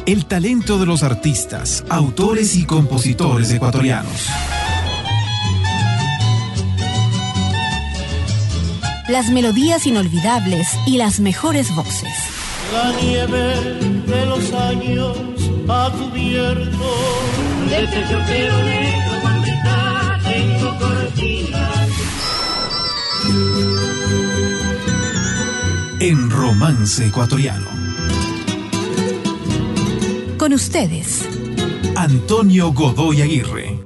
El talento de los artistas, autores y compositores ecuatorianos. Las melodías inolvidables y las mejores voces. La nieve de los años ha cubierto de terciopelo negro, maldita, tengo cortinas. En Romance Ecuatoriano. Con ustedes, Antonio Godoy Aguirre.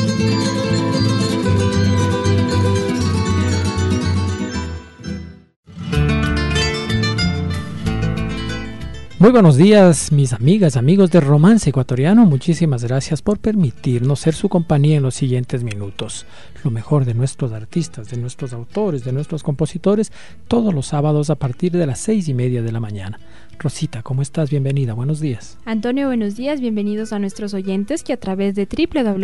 Muy buenos días, mis amigas, amigos de Romance Ecuatoriano. Muchísimas gracias por permitirnos ser su compañía en los siguientes minutos. Lo mejor de nuestros artistas, de nuestros autores, de nuestros compositores, todos los sábados a partir de las 6:30 de la mañana. Rosita, ¿cómo estás? Bienvenida, buenos días. Antonio, buenos días, bienvenidos a nuestros oyentes que a través de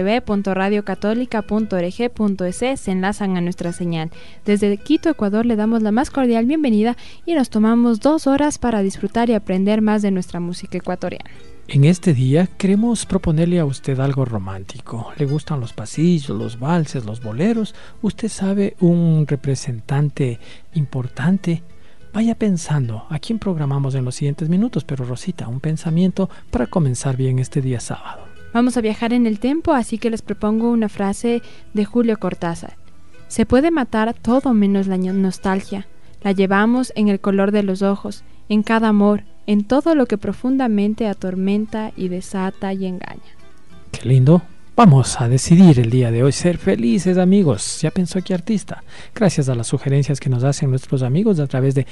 www.radiocatólica.org.es se enlazan a nuestra señal. Desde Quito, Ecuador, le damos la más cordial bienvenida y nos tomamos 2 horas para disfrutar y aprender más de nuestra música ecuatoriana. En este día queremos proponerle a usted algo romántico. ¿Le gustan los pasillos, los valses, los boleros? ¿Usted sabe un representante importante? Vaya pensando a quién programamos en los siguientes minutos, pero Rosita, un pensamiento para comenzar bien este día sábado. Vamos a viajar en el tiempo, así que les propongo una frase de Julio Cortázar. Se puede matar todo menos la nostalgia. La llevamos en el color de los ojos, en cada amor, en todo lo que profundamente atormenta y desata y engaña. ¡Qué lindo! Vamos a decidir el día de hoy ser felices, amigos. ¿Ya pensó qué artista? Gracias a las sugerencias que nos hacen nuestros amigos a través de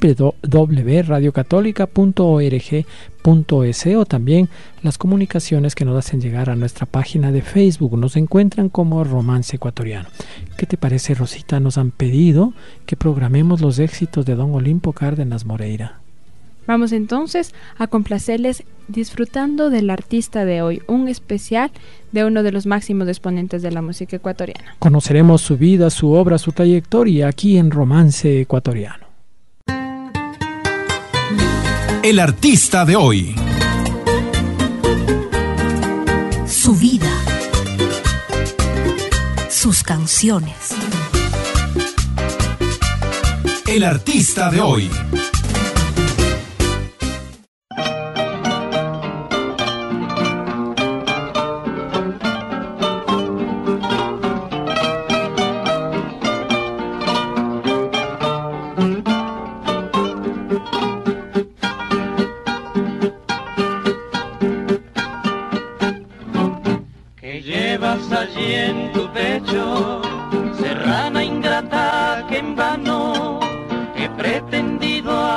www.radiocatólica.org.es o también las comunicaciones que nos hacen llegar a nuestra página de Facebook. Nos encuentran como Romance Ecuatoriano. ¿Qué te parece, Rosita? Nos han pedido que programemos los éxitos de Don Olimpo Cárdenas Moreira. Vamos entonces a complacerles disfrutando del artista de hoy, un especial de uno de los máximos exponentes de la música ecuatoriana. Conoceremos su vida, su obra, su trayectoria aquí en Romance Ecuatoriano. El artista de hoy. su vida, sus canciones. El artista de hoy. Allí en tu pecho, serrana ingrata que en vano he pretendido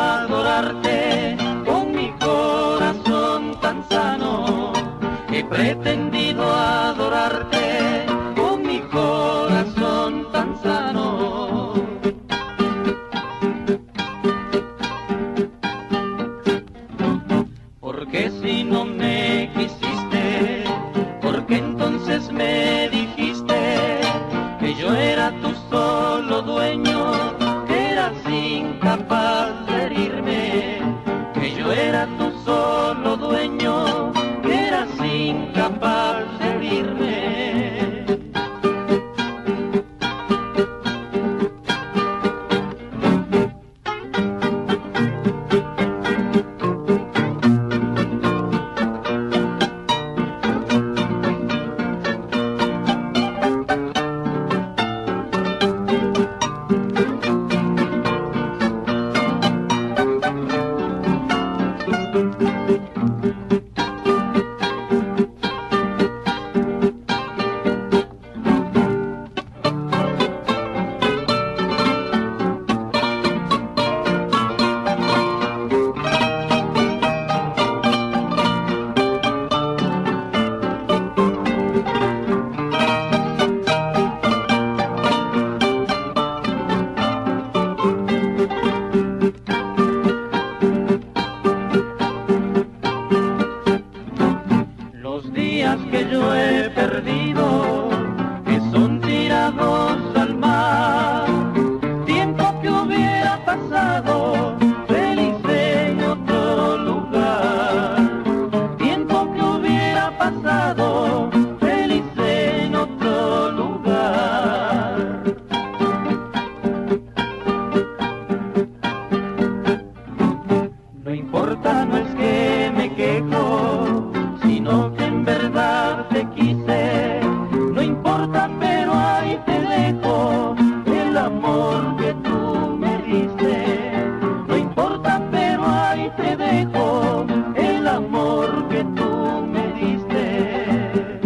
importa, no es que me quejo, sino que en verdad te quise. No importa, pero ahí te dejo el amor que tú me diste. No importa, pero ahí te dejo el amor que tú me diste.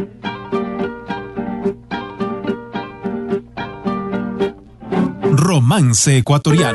Romance ecuatoriano.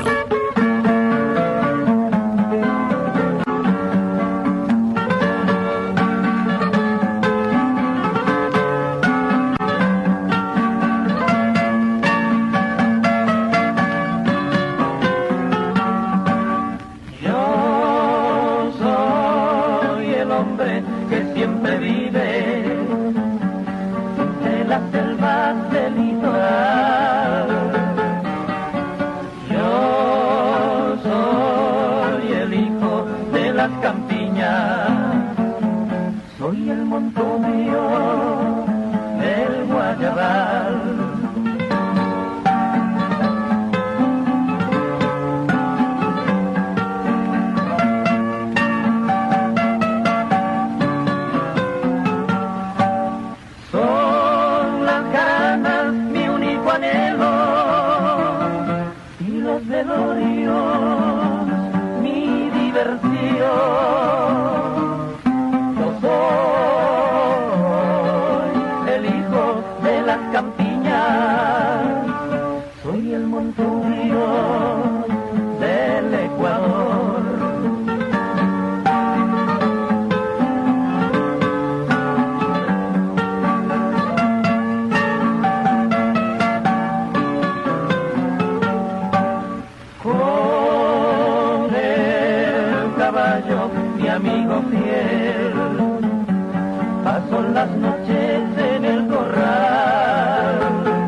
Mi amigo fiel, paso las noches en el corral.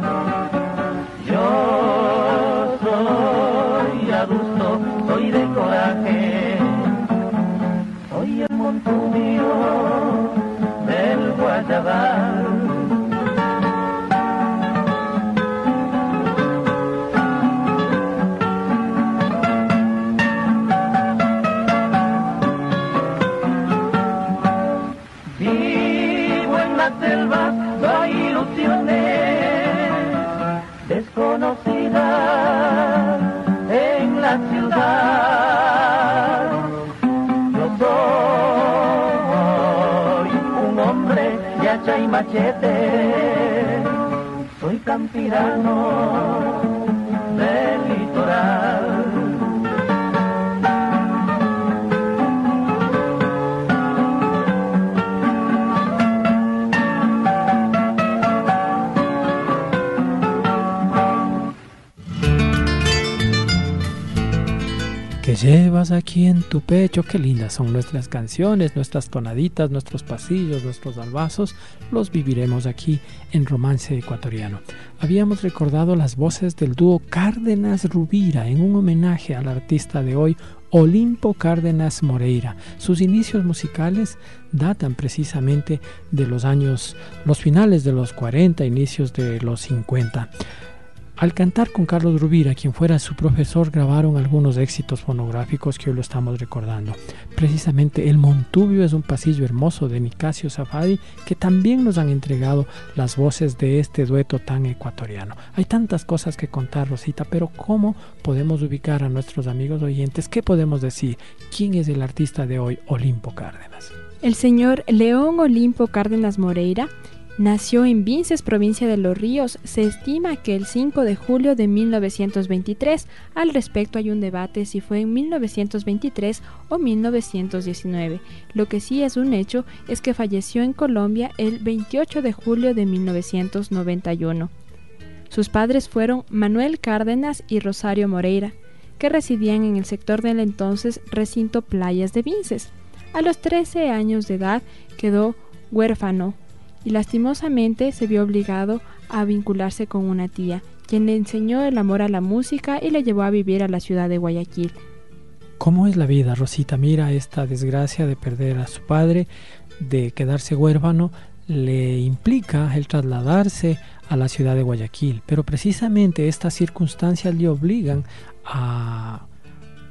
Yo soy adusto, soy de coraje, soy el montuño del Guayabal. Selvas hay ilusiones desconocidas en la ciudad. Yo soy un hombre de hacha y machete, soy campirano del litoral. Que llevas aquí en tu pecho, qué lindas son nuestras canciones, nuestras tonaditas, nuestros pasillos, nuestros albazos, los viviremos aquí en Romance Ecuatoriano. Habíamos recordado las voces del dúo Cárdenas Rubira en un homenaje al artista de hoy, Olimpo Cárdenas Moreira. Sus inicios musicales datan precisamente de los finales de los 40, inicios de los 50. Al cantar con Carlos Rubira, quien fuera su profesor, grabaron algunos éxitos fonográficos que hoy lo estamos recordando. Precisamente El Montubio es un pasillo hermoso de Nicasio Safadi, que también nos han entregado las voces de este dueto tan ecuatoriano. Hay tantas cosas que contar, Rosita, pero ¿cómo podemos ubicar a nuestros amigos oyentes? ¿Qué podemos decir? ¿Quién es el artista de hoy, Olimpo Cárdenas? El señor León Olimpo Cárdenas Moreira nació en Vinces, provincia de Los Ríos. Se estima que el 5 de julio de 1923. Al respecto hay un debate si fue en 1923 o 1919. Lo que sí es un hecho es que falleció en Colombia el 28 de julio de 1991. Sus padres fueron Manuel Cárdenas y Rosario Moreira, que residían en el sector del entonces recinto Playas de Vinces. A los 13 años de edad quedó huérfano y lastimosamente se vio obligado a vincularse con una tía, quien le enseñó el amor a la música y le llevó a vivir a la ciudad de Guayaquil. ¿Cómo es la vida, Rosita? Mira, esta desgracia de perder a su padre, de quedarse huérfano, le implica el trasladarse a la ciudad de Guayaquil, pero precisamente estas circunstancias le obligan a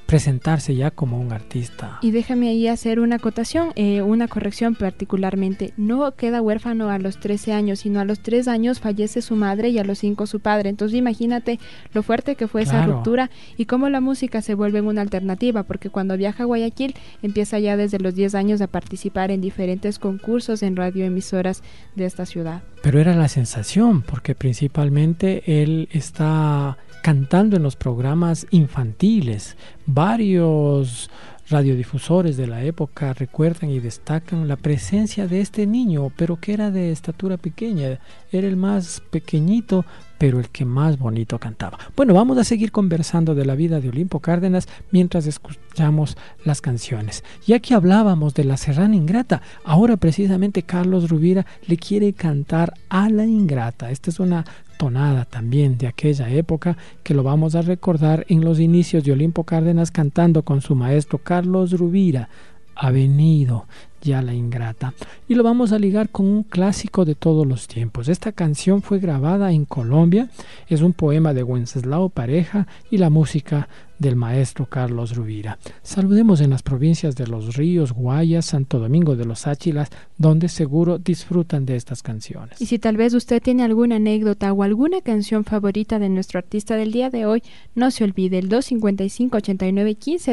presentarse ya como un artista. Y déjame ahí hacer una acotación, una corrección particularmente. No queda huérfano a los 13 años, sino a los 3 años fallece su madre y a los 5 su padre. Entonces imagínate lo fuerte que fue esa ruptura y cómo la música se vuelve una alternativa, porque cuando viaja a Guayaquil empieza ya desde los 10 años a participar en diferentes concursos en radioemisoras de esta ciudad. Pero era la sensación, porque principalmente él está cantando en los programas infantiles. Varios radiodifusores de la época recuerdan y destacan la presencia de este niño, pero que era de estatura pequeña. Era el más pequeñito, pero el que más bonito cantaba. Bueno, vamos a seguir conversando de la vida de Olimpo Cárdenas mientras escuchamos las canciones. Ya que hablábamos de La Serrana Ingrata, ahora precisamente Carlos Rovira le quiere cantar a La Ingrata. Esta es una tonada también de aquella época que lo vamos a recordar en los inicios de Olimpo Cárdenas cantando con su maestro Carlos Rovira. Ha venido ya La Ingrata, y lo vamos a ligar con un clásico de todos los tiempos. Esta canción fue grabada en Colombia, es un poema de Wenceslao Pareja y la música del maestro Carlos Rovira. Saludemos en las provincias de Los Ríos, Guayas, Santo Domingo de los Áchilas, donde seguro disfrutan de estas canciones. Y si tal vez usted tiene alguna anécdota o alguna canción favorita de nuestro artista del día de hoy, no se olvide, el 255-8915,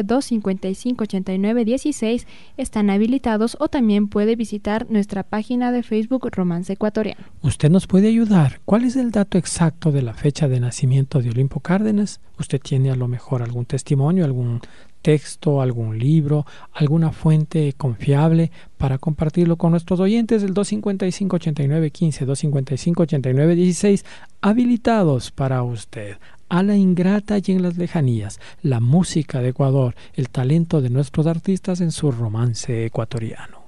255-8916 están habilitados, o también puede visitar nuestra página de Facebook Romance Ecuatoriano. Usted nos puede ayudar. ¿Cuál es el dato exacto de la fecha de nacimiento de Olimpo Cárdenas? Usted tiene a lo mejor algún testimonio, algún texto, algún libro, alguna fuente confiable para compartirlo con nuestros oyentes. El 255-8915, 255-8916 habilitados para usted. A La Ingrata y en las lejanías, la música de Ecuador, el talento de nuestros artistas en su romance ecuatoriano.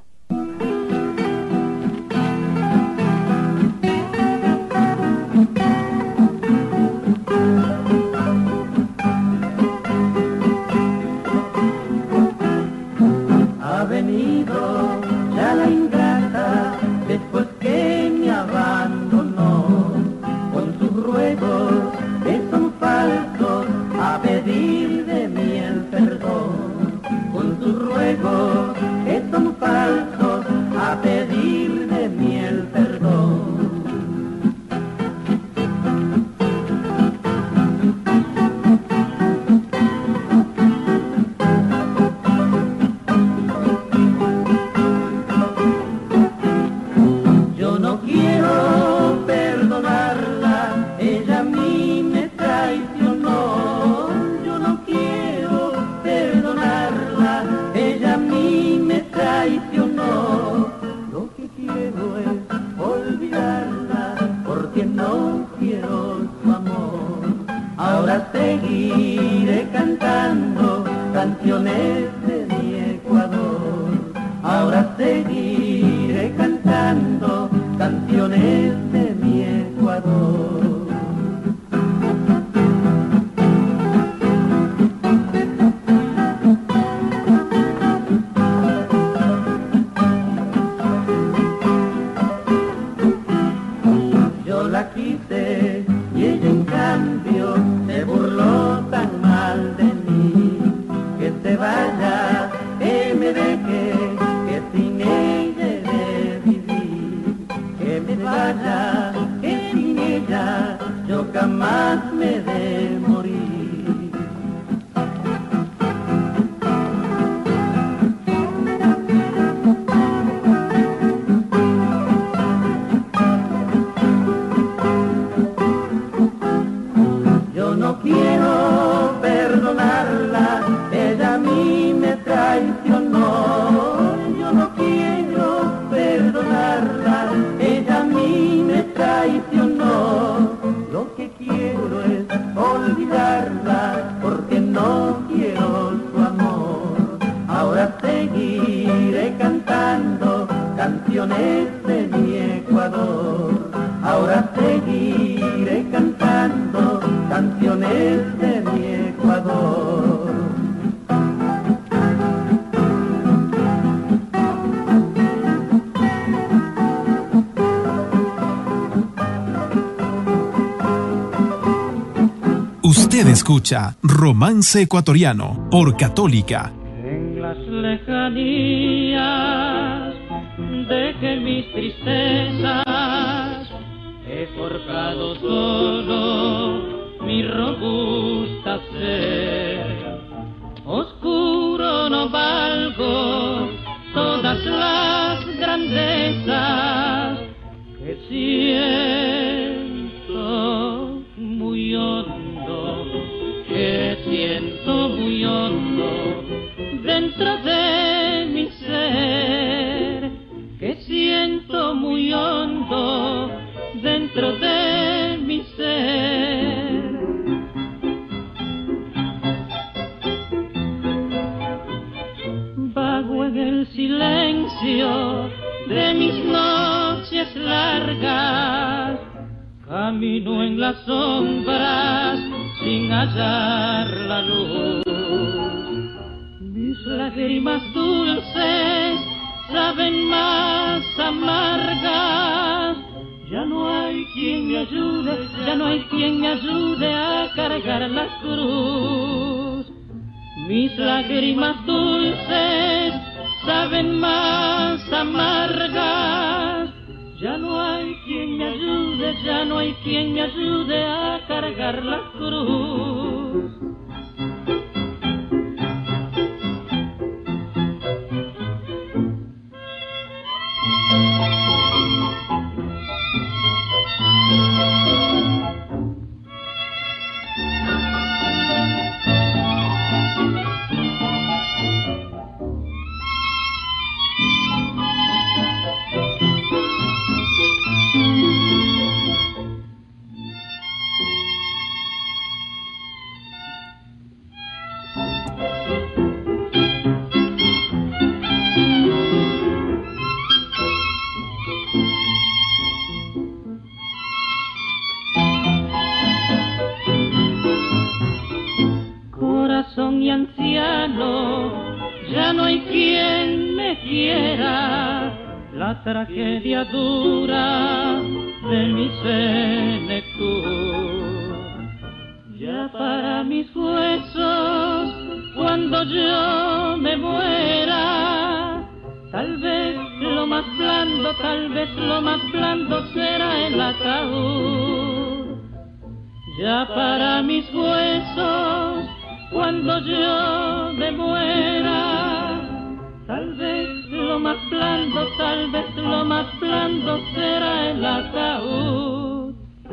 Ha venido ya la ingrata después que me abandonó, con sus ruegos que son falsos a pedir de mí el perdón, con sus ruegos que son falsos a pedir de mí el perdón. Ahora seguiré cantando canciones de mi Ecuador. Ahora seguiré cantando canciones de mi Ecuador. Yo la quise y ella en cambio se burló tan mal de mí. Que se vaya, que me deje, que sin ella he de vivir. Que me vaya, que sin ella yo jamás me he de morir. No quiero perdonarla, ella a mí me traicionó. Yo no quiero perdonarla, ella a mí me traicionó. Lo que quiero es olvidarla, porque no quiero su amor. Ahora seguiré cantando canciones de mi Ecuador. Ahora seguiré cantando canciones de mi Ecuador. Usted Usted escucha Romance Ecuatoriano por Católica. En las lejanías dejé mis tristezas, he forjado solo mi robusta ser. Oscuro no valgo todas las grandezas que siento muy hondo, que siento muy hondo dentro de mi ser, que siento muy hondo dentro de mi ser. Vago en el silencio de mis noches largas, camino en las sombras sin hallar la luz. Mis lágrimas dulces saben más amargas. Ya no hay quien me ayude, ya no hay quien me ayude a cargar la cruz. Mis lágrimas dulces saben más amargas. Ya no hay quien me ayude, ya no hay quien me ayude a cargar la cruz. Corazón y anciano, ya no hay quien me quiera. La tragedia dura de mi senectud. Ya para mis huesos, cuando yo me muera, tal vez lo más blando, tal vez lo más blando será el ataúd. Ya para mis huesos, cuando yo me muera, tal vez lo más blando, tal vez lo más blando será el ataúd.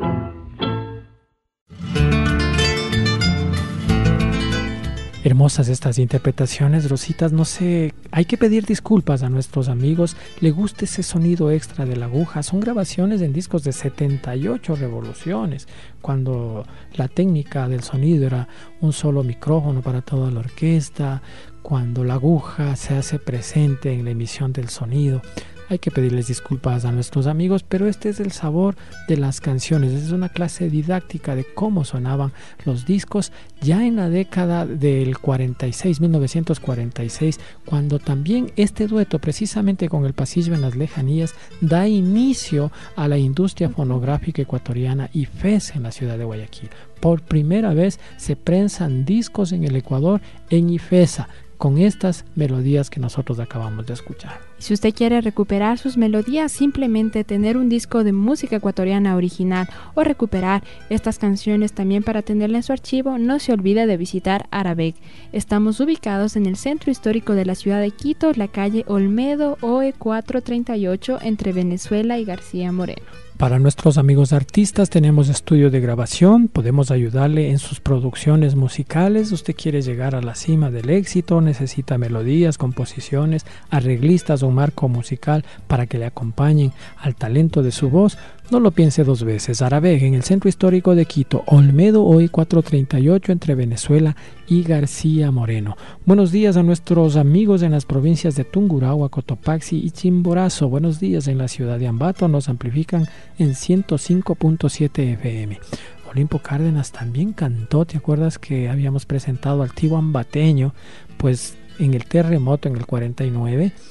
Hermosas estas interpretaciones, Rositas. No sé, hay que pedir disculpas a nuestros amigos. ¿Le gusta ese sonido extra de la aguja? Son grabaciones en discos de 78 revoluciones, cuando la técnica del sonido era un solo micrófono para toda la orquesta, cuando la aguja se hace presente en la emisión del sonido. Hay que pedirles disculpas a nuestros amigos, pero este es el sabor de las canciones. Es una clase didáctica de cómo sonaban los discos ya en la década del 46, 1946, cuando también este dueto, precisamente con El Pasillo en las Lejanías, da inicio a la industria fonográfica ecuatoriana IFES en la ciudad de Guayaquil. Por primera vez se prensan discos en el Ecuador en IFESA, con estas melodías que nosotros acabamos de escuchar. Si usted quiere recuperar sus melodías, simplemente tener un disco de música ecuatoriana original o recuperar estas canciones también para tenerla en su archivo, no se olvide de visitar Araveg. Estamos ubicados en el centro histórico de la ciudad de Quito, la calle Olmedo OE 438, entre Venezuela y García Moreno. Para nuestros amigos artistas tenemos estudio de grabación, podemos ayudarle en sus producciones musicales. Usted quiere llegar a la cima del éxito, necesita melodías, composiciones, arreglistas o un marco musical para que le acompañen al talento de su voz. No lo piense dos veces. Araveg, en el centro histórico de Quito, Olmedo hoy 438, entre Venezuela y García Moreno. Buenos días a nuestros amigos en las provincias de Tungurahua, Cotopaxi y Chimborazo. Buenos días en la ciudad de Ambato, nos amplifican en 105.7 FM. Olimpo Cárdenas también cantó. ¿Te acuerdas que habíamos presentado al tío ambateño? Pues en el terremoto en el 49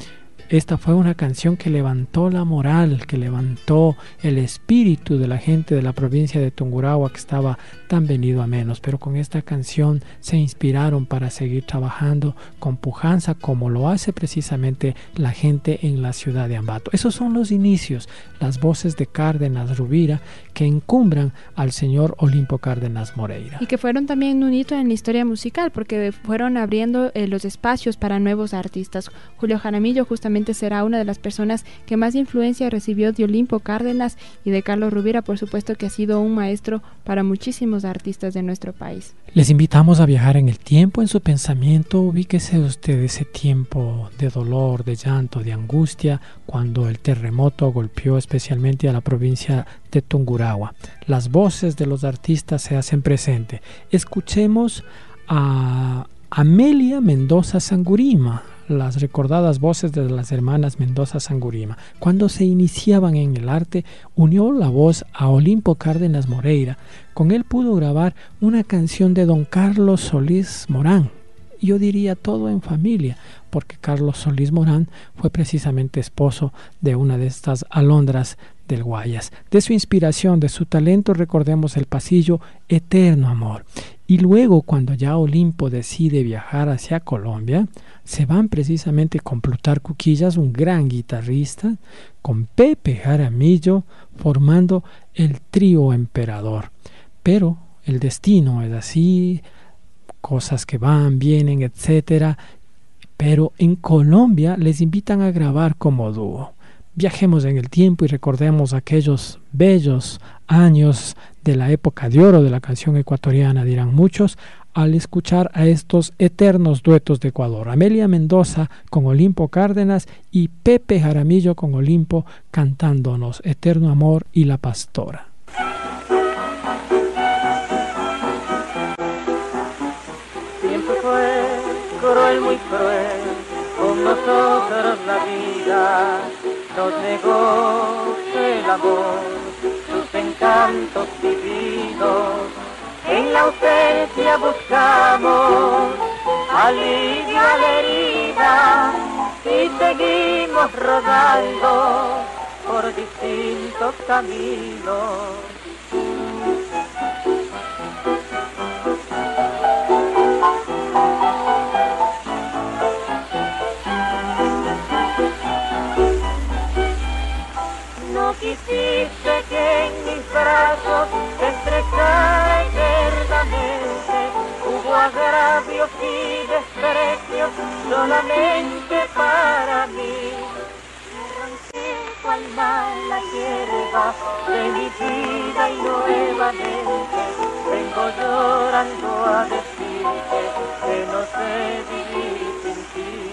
Esta fue una canción que levantó la moral, que levantó el espíritu de la gente de la provincia de Tungurahua, que estaba tan venido a menos. Pero con esta canción se inspiraron para seguir trabajando con pujanza, como lo hace precisamente la gente en la ciudad de Ambato. Esos son los inicios, las voces de Cárdenas Rubira, que encumbran al señor Olimpo Cárdenas Moreira. Y que fueron también un hito en la historia musical, porque fueron abriendo los espacios para nuevos artistas. Julio Jaramillo justamente será una de las personas que más influencia recibió de Olimpo Cárdenas y de Carlos Rubira, por supuesto que ha sido un maestro para muchísimos artistas de nuestro país. Les invitamos a viajar en el tiempo, en su pensamiento. Ubíquese usted ese tiempo de dolor, de llanto, de angustia, cuando el terremoto golpeó especialmente a la provincia de Tungurahua. Las voces de los artistas se hacen presente. Escuchemos a Amelia Mendoza Sangurima, las recordadas voces de las hermanas Mendoza Sangurima. Cuando se iniciaban en el arte, unió la voz a Olimpo Cárdenas Moreira. Con él pudo grabar una canción de don Carlos Solís Morán. Yo diría todo en familia, porque Carlos Solís Morán fue precisamente esposo de una de estas alondras del Guayas. De su inspiración, de su talento, recordemos el pasillo Eterno Amor. Y luego, cuando ya Olimpo decide viajar hacia Colombia, se van precisamente con Plutarco Quillas, un gran guitarrista, con Pepe Jaramillo, formando el trío Emperador. Pero el destino es así, cosas que van, vienen, etcétera. Pero en Colombia les invitan a grabar como dúo. Viajemos en el tiempo y recordemos aquellos bellos años de la época de oro de la canción ecuatoriana, dirán muchos, al escuchar a estos eternos duetos de Ecuador. Amelia Mendoza con Olimpo Cárdenas y Pepe Jaramillo con Olimpo cantándonos Eterno Amor y La Pastora. Siempre fue cruel, muy cruel, con nosotros la vida nos negó el amor, sus encantos divinos. En la ausencia buscamos alivio a la herida y seguimos rodando por distintos caminos. No quisiste que en mis brazos te estrechara eternamente. Hubo agravios y desprecios solamente para mí. Arranqué cual mala hierba de mi vida y nuevamente vengo llorando a decirte que no sé vivir sin ti.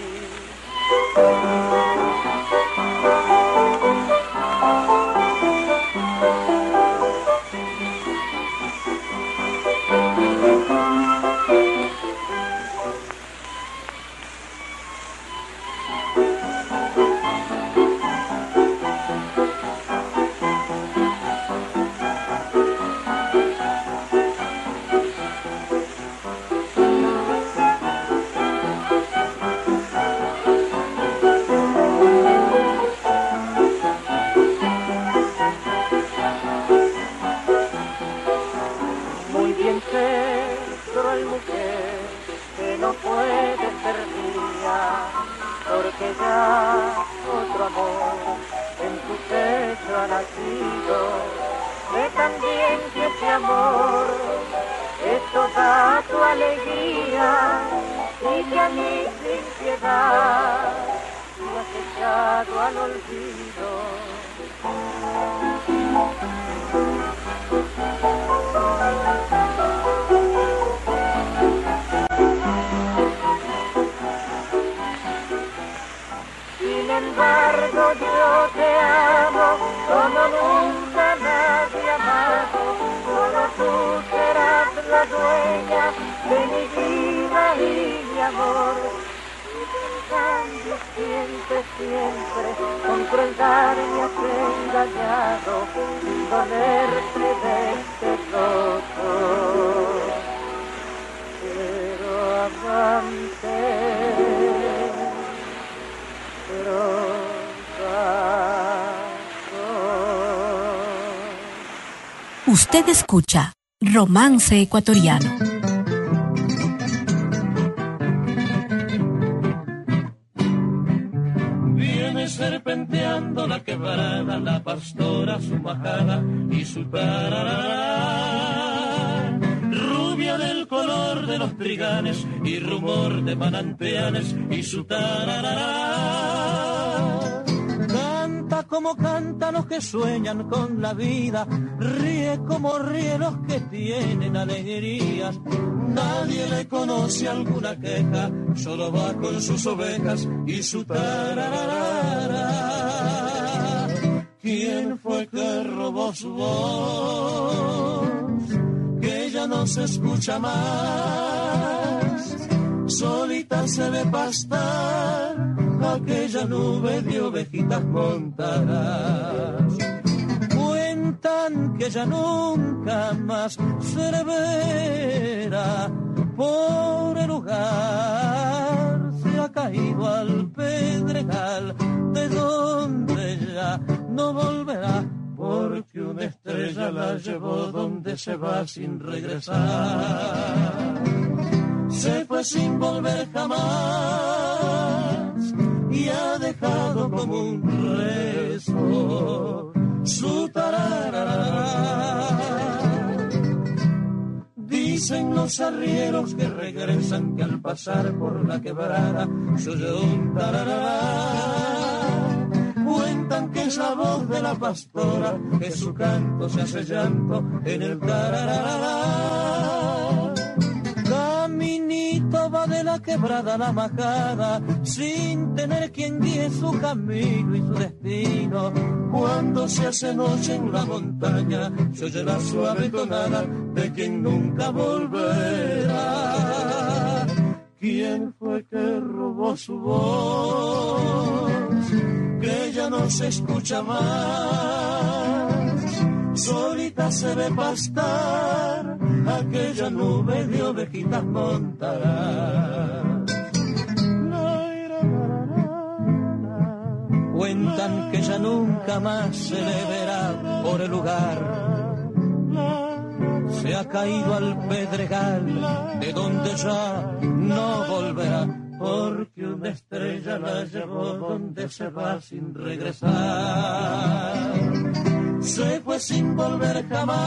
Porque ya otro amor en tu pecho ha nacido. Sé también que ese amor es toda tu alegría y que a mí sin piedad me has echado al olvido. Sin embargo yo te amo como nunca nadie amado. Solo tú serás la dueña de mi vida y mi amor. Y en cambio siempre, con crueldad me has engañado, sin dolerte de este loco. Pero amante, pero Usted escucha Romance Ecuatoriano. Viene serpenteando la quebrada, la pastora, su majada y su tararara. Rubia del color de los trigales y rumor de manantiales y su tararara. Canta como cantan los que sueñan con la vida, ríe como ríen los que tienen alegrías. Nadie le conoce alguna queja, solo va con sus ovejas y su tararara. ¿Quién fue que robó su voz? Que ya no se escucha más. Solita se ve pastar aquella nube de ovejitas montadas. Cuentan que ya nunca más se le verá por el lugar. Se ha caído al pedregal de donde ya no volverá, porque una estrella la llevó donde se va sin regresar. Se fue sin volver jamás y ha dejado como un rezo su tararara. Dicen los arrieros que regresan que al pasar por la quebrada se oye un tararara. Cuentan que es la voz de la pastora, que su canto se hace llanto en el tararara. Caminito va de la quebrada a la majada, sin tener quien guíe su camino y su destino. Cuando se hace noche en la montaña, se oye la suave tonada de quien nunca volverá. ¿Quién fue que robó su voz? Que ya no se escucha más. Solita se ve pastar aquella nube de ovejitas montadas. Cuentan que ya nunca más se le verá por el lugar. Se ha caído al pedregal de donde ya no volverá, porque una estrella la llevó donde se va sin regresar. Se fue sin volver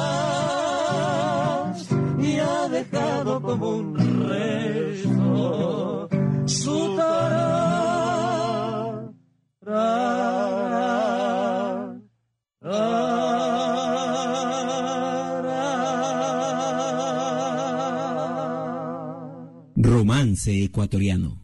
jamás y ha dejado como un rezo su tararara. Romance ecuatoriano.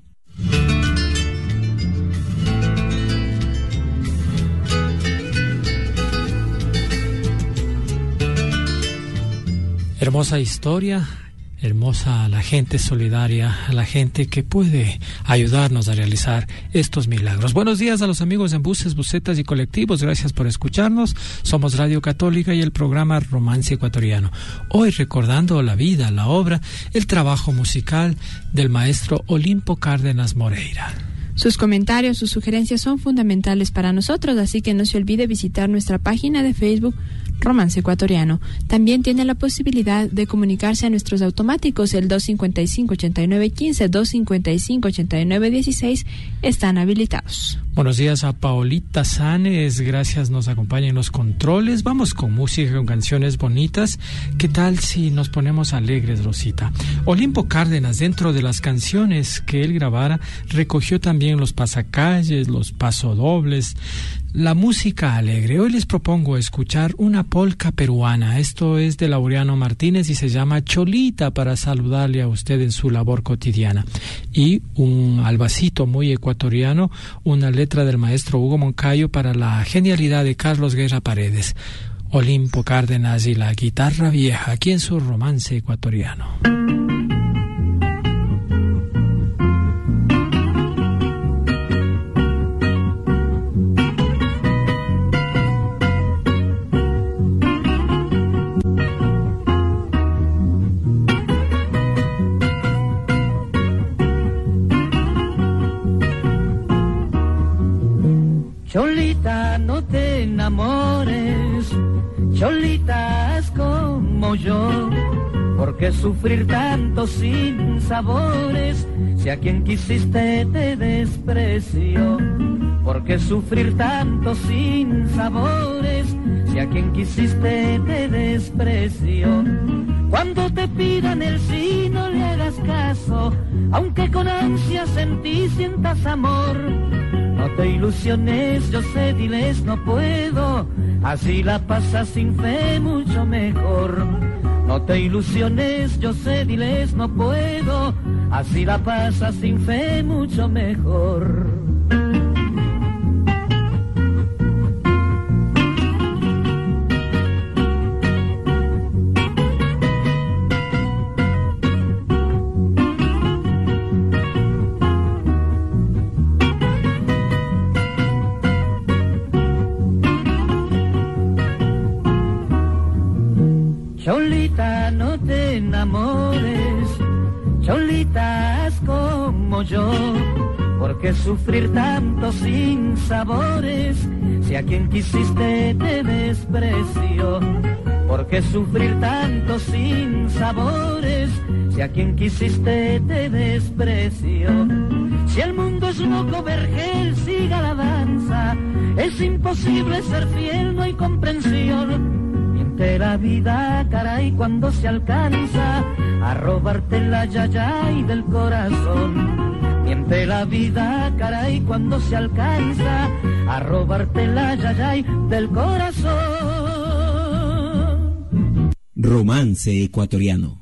Hermosa historia, hermosa la gente solidaria, la gente que puede ayudarnos a realizar estos milagros. Buenos días a los amigos en buses, busetas y colectivos. Gracias por escucharnos. Somos Radio Católica y el programa Romance Ecuatoriano. Hoy recordando la vida, la obra, el trabajo musical del maestro Olimpo Cárdenas Moreira. Sus comentarios, sus sugerencias son fundamentales para nosotros, así que no se olvide visitar nuestra página de Facebook Romance Ecuatoriano. También tiene la posibilidad de comunicarse a nuestros automáticos, el 255-8915, 255-8916, están habilitados. Buenos días a Paolita Sanes, gracias, nos acompaña en los controles. Vamos con música, con canciones bonitas. ¿Qué tal si nos ponemos alegres, Rosita? Olimpo Cárdenas, dentro de las canciones que él grabara, recogió también los pasacalles, los pasodobles, la música alegre. Hoy les propongo escuchar una polca peruana. Esto es de Laureano Martínez y se llama Cholita, para saludarle a usted en su labor cotidiana. Y un albacito muy ecuatoriano, una letra del maestro Hugo Moncayo para la genialidad de Carlos Guerra Paredes. Olimpo Cárdenas y la guitarra vieja, aquí en su Romance Ecuatoriano. Cholita, no te enamores, Cholitas como yo, ¿por qué sufrir tanto sin sabores? Si a quien quisiste te despreció. ¿Por qué sufrir tanto sin sabores? Si a quien quisiste te despreció. Cuando te pidan el sí no le hagas caso, aunque con ansias en ti sientas amor. No te ilusiones, yo sé, diles no puedo, así la pasas sin fe mucho mejor. No te ilusiones, yo sé, diles no puedo, así la pasas sin fe mucho mejor. Cholita, no te enamores, cholitas como yo, ¿por qué sufrir tanto sin sabores? Si a quien quisiste te despreció. ¿Por qué sufrir tanto sin sabores? Si a quien quisiste te despreció. Si el mundo es loco, Vergel, siga la danza. Es imposible ser fiel, no hay comprensión. Miente la vida, caray, cuando se alcanza a robarte la yayay del corazón. Miente la vida, caray, cuando se alcanza a robarte la yayay del corazón. Romance ecuatoriano.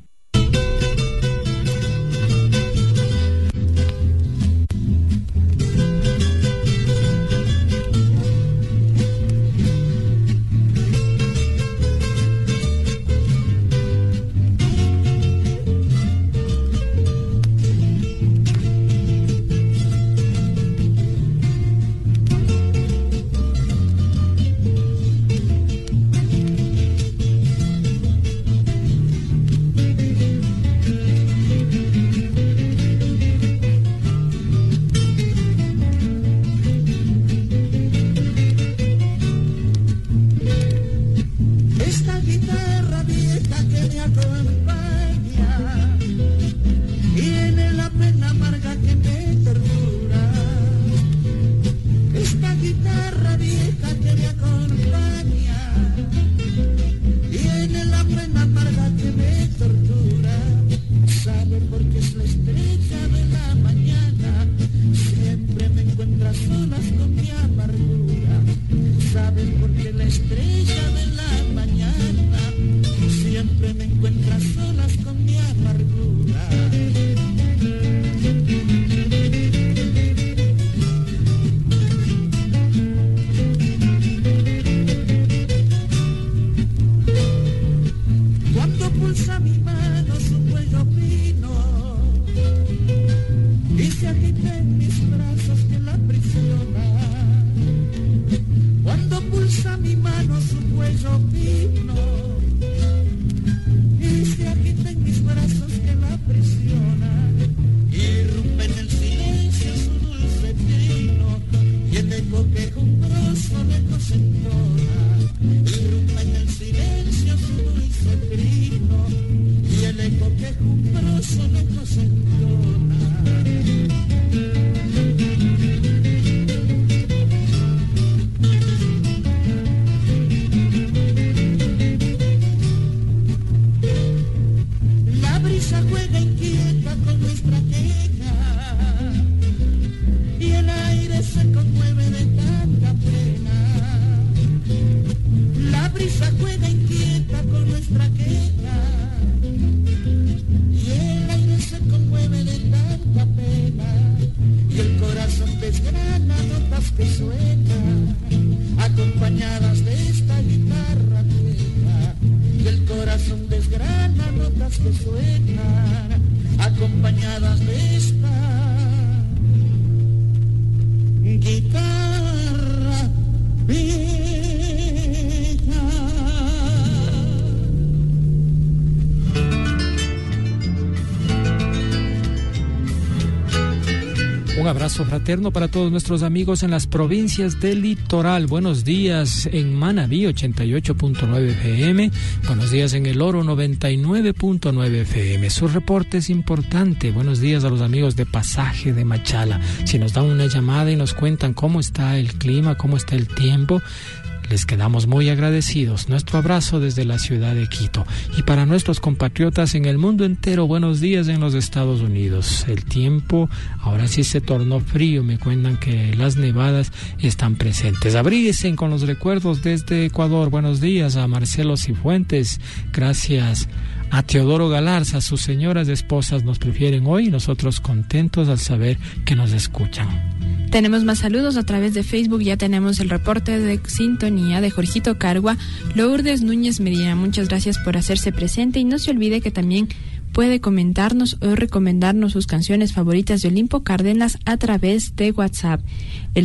abrazo fraterno para todos nuestros amigos en las provincias del litoral. Buenos días en Manabí 88.9 FM. Buenos días en El Oro 99.9 FM. Su reporte es importante. Buenos días a los amigos de Pasaje de Machala. Si nos dan una llamada y nos cuentan cómo está el clima, cómo está el tiempo, les quedamos muy agradecidos. Nuestro abrazo desde la ciudad de Quito. Y para nuestros compatriotas en el mundo entero, buenos días en los Estados Unidos. El tiempo ahora sí se tornó frío. Me cuentan que las nevadas están presentes. Abríguense con los recuerdos desde Ecuador. Buenos días a Marcelo Cifuentes. Gracias a Teodoro Galarza. Sus señoras esposas nos prefieren hoy y nosotros contentos al saber que nos escuchan. Tenemos más saludos a través de Facebook. Ya tenemos el reporte de sintonía de Jorgito Cargua. Lourdes Núñez Medina, muchas gracias por hacerse presente. Y no se olvide que también puede comentarnos o recomendarnos sus canciones favoritas de Olimpo Cárdenas a través de WhatsApp. El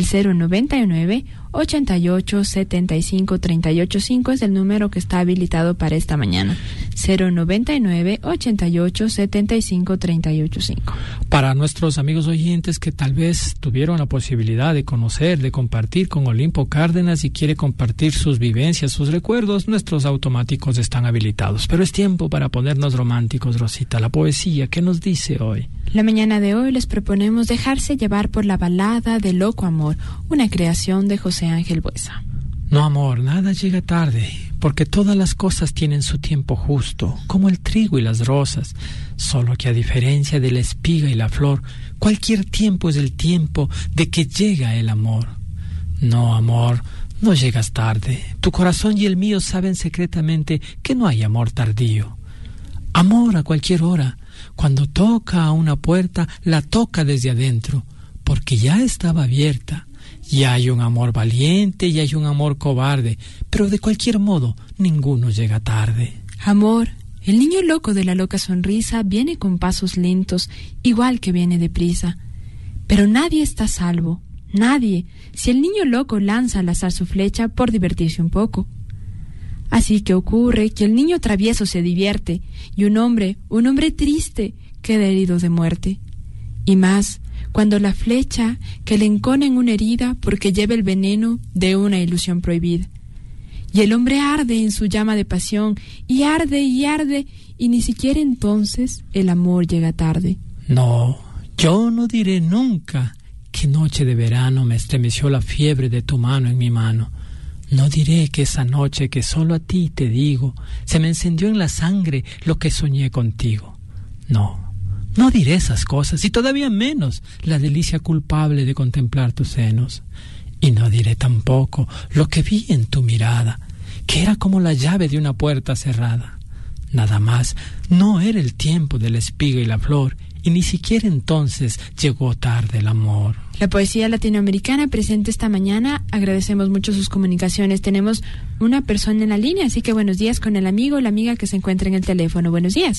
099-88-75-385 es el número que está habilitado para esta mañana. 099-88-75-385. Para nuestros amigos oyentes que tal vez tuvieron la posibilidad de conocer, de compartir con Olimpo Cárdenas y quiere compartir sus vivencias, sus recuerdos, nuestros automáticos están habilitados. Pero es tiempo para ponernos románticos, Rosita. La poesía, ¿qué nos dice hoy? La mañana de hoy les proponemos dejarse llevar por la balada de Loco Amor, una creación de José Ángel Buesa. No, amor, nada llega tarde, porque todas las cosas tienen su tiempo justo, como el trigo y las rosas, solo que a diferencia de la espiga y la flor, cualquier tiempo es el tiempo de que llega el amor. No, amor, no llegas tarde. Tu corazón y el mío saben secretamente que no hay amor tardío. Amor a cualquier hora. Cuando toca a una puerta, la toca desde adentro, porque ya estaba abierta. Y hay un amor valiente y hay un amor cobarde, pero de cualquier modo, ninguno llega tarde. Amor, el niño loco de la loca sonrisa viene con pasos lentos, igual que viene deprisa. Pero nadie está a salvo, nadie, si el niño loco lanza al azar su flecha por divertirse un poco. Así que ocurre que el niño travieso se divierte y un hombre triste, queda herido de muerte. Y más, cuando la flecha que le encona en una herida porque lleva el veneno de una ilusión prohibida. Y el hombre arde en su llama de pasión y arde y ni siquiera entonces el amor llega tarde. No, yo no diré nunca que noche de verano me estremeció la fiebre de tu mano en mi mano. No diré que esa noche que solo a ti te digo, se me encendió en la sangre lo que soñé contigo. No diré esas cosas, y todavía menos la delicia culpable de contemplar tus senos. Y no diré tampoco lo que vi en tu mirada, que era como la llave de una puerta cerrada. Nada más, no era el tiempo de la espiga y la flor, y ni siquiera entonces llegó tarde el amor. La poesía latinoamericana presente esta mañana. Agradecemos mucho sus comunicaciones. Tenemos una persona en la línea, así que buenos días con el amigo o la amiga que se encuentra en el teléfono. Buenos días.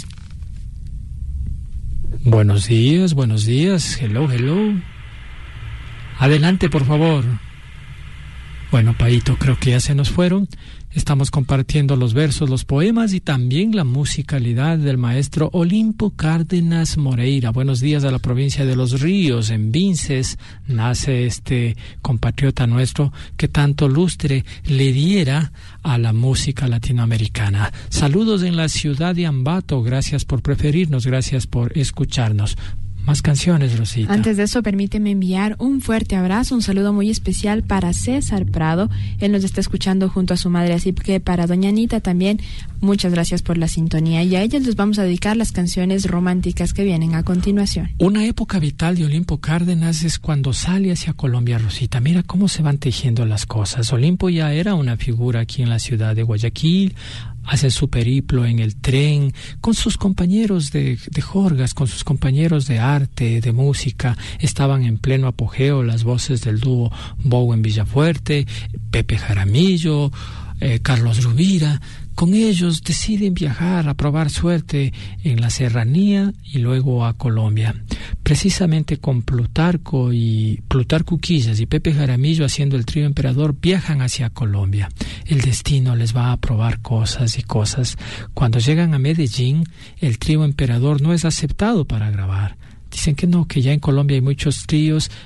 Buenos días. Hello. Adelante, por favor. Bueno, Paito, creo que ya se nos fueron. Estamos compartiendo los versos, los poemas y también la musicalidad del maestro Olimpo Cárdenas Moreira. Buenos días a la provincia de Los Ríos. En Vinces nace este compatriota nuestro que tanto lustre le diera a la música latinoamericana. Saludos en la ciudad de Ambato. Gracias por preferirnos, gracias por escucharnos. Más canciones, Rosita. Antes de eso, permíteme enviar un fuerte abrazo, un saludo muy especial para César Prado. Él nos está escuchando junto a su madre, así que para doña Anita también, muchas gracias por la sintonía. Y a ellos les vamos a dedicar las canciones románticas que vienen a continuación. Una época vital de Olimpo Cárdenas es cuando sale hacia Colombia, Rosita. Mira cómo se van tejiendo las cosas. Olimpo ya era una figura aquí en la ciudad de Guayaquil. Hace su periplo en el tren con sus compañeros de jorgas, con sus compañeros de arte, de música. Estaban en pleno apogeo las voces del dúo Bowen Villafuerte, Pepe Jaramillo, Carlos Rubira. Con ellos deciden viajar a probar suerte en la serranía y luego a Colombia. Precisamente con Plutarco Quillas y Pepe Jaramillo haciendo el trío Emperador viajan hacia Colombia. El destino les va a probar cosas y cosas. Cuando llegan a Medellín, el trío Emperador no es aceptado para grabar. Dicen que no, que ya en Colombia hay muchos tríos,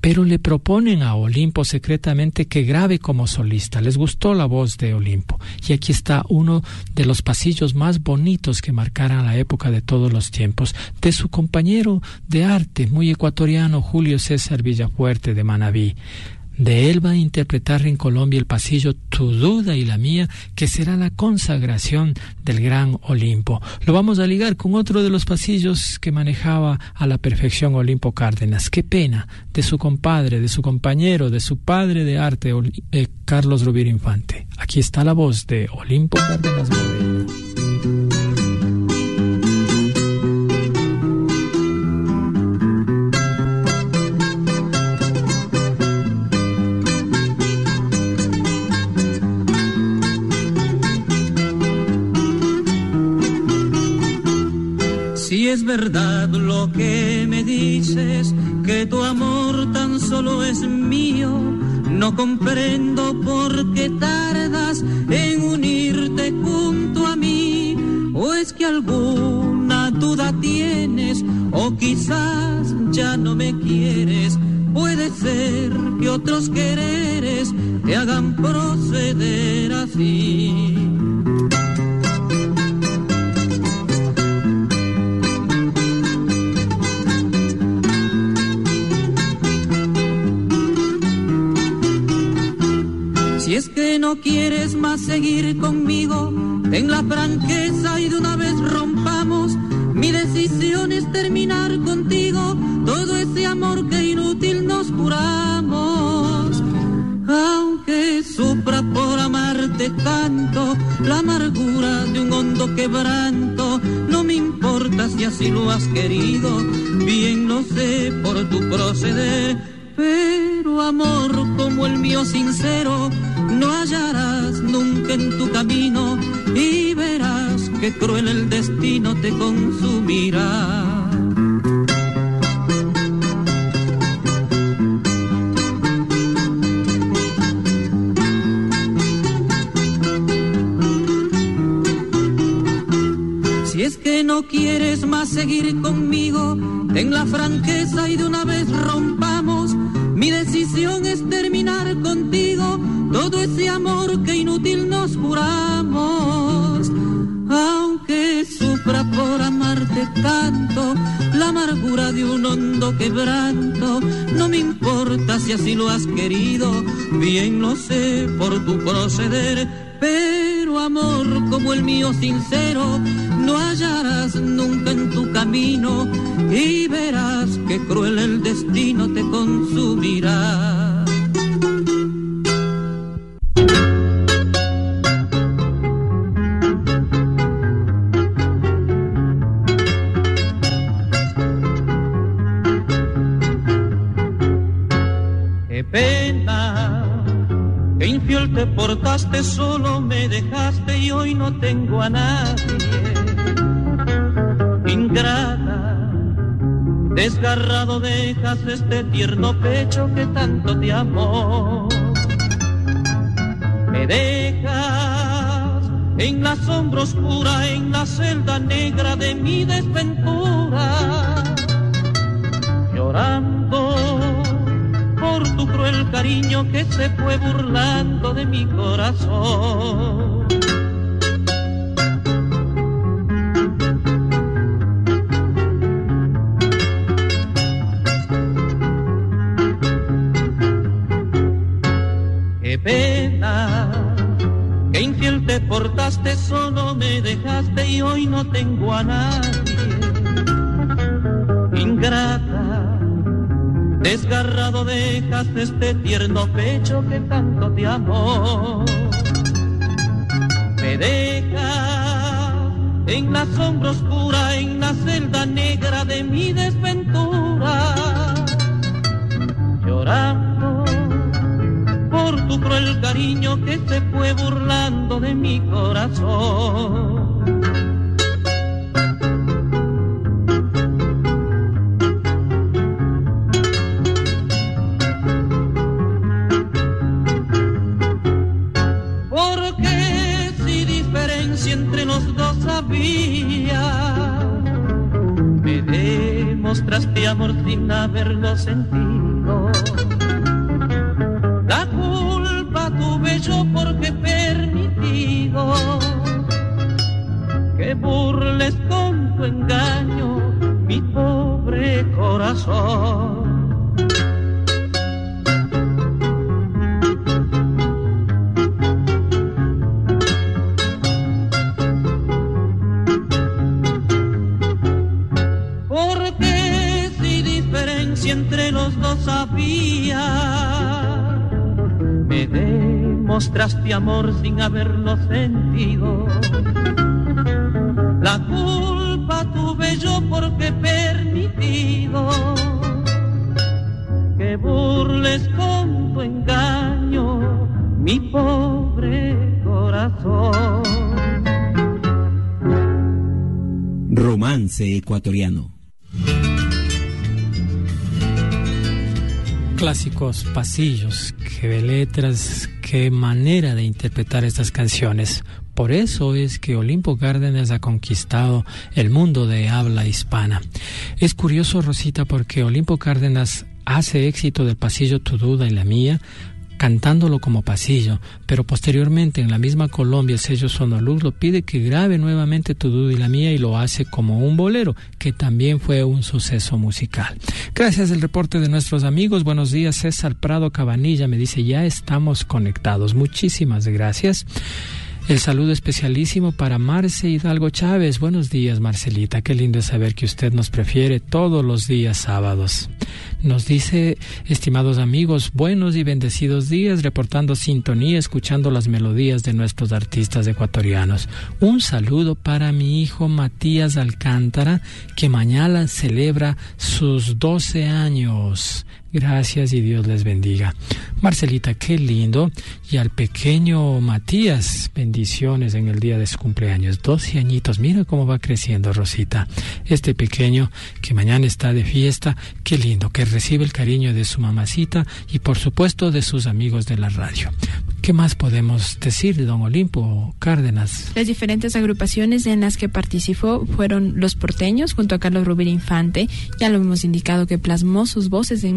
pero le proponen a Olimpo secretamente que grabe como solista. Les gustó la voz de Olimpo. Y aquí está uno de los pasillos más bonitos que marcaran la época de todos los tiempos, de su compañero de arte, muy ecuatoriano, Julio César Villafuerte de Manabí. De él va a interpretar en Colombia el pasillo Tu duda y la mía, que será la consagración del gran Olimpo. Lo vamos a ligar con otro de los pasillos que manejaba a la perfección Olimpo Cárdenas. Qué pena de su compadre, de su compañero, de su padre de arte, Carlos Rubiro Infante. Aquí está la voz de Olimpo Cárdenas Moreno. Si es verdad lo que me dices, que tu amor tan solo es mío, no comprendo por qué tardas en unirte junto a mí. O es que alguna duda tienes, o quizás ya no me quieres. Puede ser que otros quereres te hagan proceder así. Si es que no quieres más seguir conmigo, ten la franqueza y de una vez rompamos. Mi decisión es terminar contigo todo ese amor que inútil nos juramos. Aunque sufra por amarte tanto, la amargura de un hondo quebranto, no me importa si así lo has querido, bien lo sé por tu proceder. Pero amor como el mío sincero no hallarás nunca en tu camino, y verás que cruel el destino te consumirá. Si es que no quieres más seguir conmigo, ten la franqueza y de una vez rompamos. Mi decisión es terminar contigo todo ese amor que inútil nos juramos. Aunque sufra por amarte tanto, la amargura de un hondo quebranto, no me importa si así lo has querido, bien lo sé por tu proceder. Pero amor como el mío sincero no hallarás nunca en tu camino, y verás que cruel el destino te consumirá. Qué pena, que infiel te portaste, solo me dejaste y hoy no tengo a nadie. Ingrata, desgarrado dejas este tierno pecho que tanto te amó. Me dejas en la sombra oscura, en la celda negra de mi desventura, llorando por tu cruel cariño que se fue burlando de mi corazón. Qué pena, que infiel te portaste, solo me dejaste y hoy no tengo a nadie. Ingrata, desgarrado dejas este tierno pecho que tanto te amó. Me dejas en la sombra oscura, en la celda negra de mi desventura, llorando por tu cruel cariño que se fue burlando de mi corazón. Entre los dos había, me demostraste amor sin haberlo sentido. mostraste amor sin haberlo sentido. La culpa tuve yo porque he permitido que burles con tu engaño mi pobre corazón. Romance ecuatoriano. Clásicos pasillos, qué letras, qué manera de interpretar estas canciones. Por eso es que Olimpo Cárdenas ha conquistado el mundo de habla hispana. Es curioso, Rosita, porque Olimpo Cárdenas hace éxito del pasillo Tu Duda y la Mía, cantándolo como pasillo, pero posteriormente en la misma Colombia el sello Sonolux lo pide que grabe nuevamente Tu Duda y la Mía y lo hace como un bolero, que también fue un suceso musical. Gracias al reporte de nuestros amigos. Buenos días, César Prado Cabanilla me dice, ya estamos conectados. Muchísimas gracias. El saludo especialísimo para Marce Hidalgo Chávez. Buenos días, Marcelita. Qué lindo es saber que usted nos prefiere todos los días sábados. Nos dice, estimados amigos, buenos y bendecidos días, reportando sintonía, escuchando las melodías de nuestros artistas ecuatorianos. Un saludo para mi hijo Matías Alcántara, que mañana celebra sus 12 años. Gracias y Dios les bendiga. Marcelita, qué lindo. Y al pequeño Matías, bendiciones en el día de su cumpleaños. 12 añitos, mira cómo va creciendo, Rosita. Este pequeño que mañana está de fiesta, qué lindo, que recibe el cariño de su mamacita y por supuesto de sus amigos de la radio. ¿Qué más podemos decir de don Olimpo Cárdenas? Las diferentes agrupaciones en las que participó fueron Los Porteños, junto a Carlos Rubira Infante. Ya lo hemos indicado que plasmó sus voces en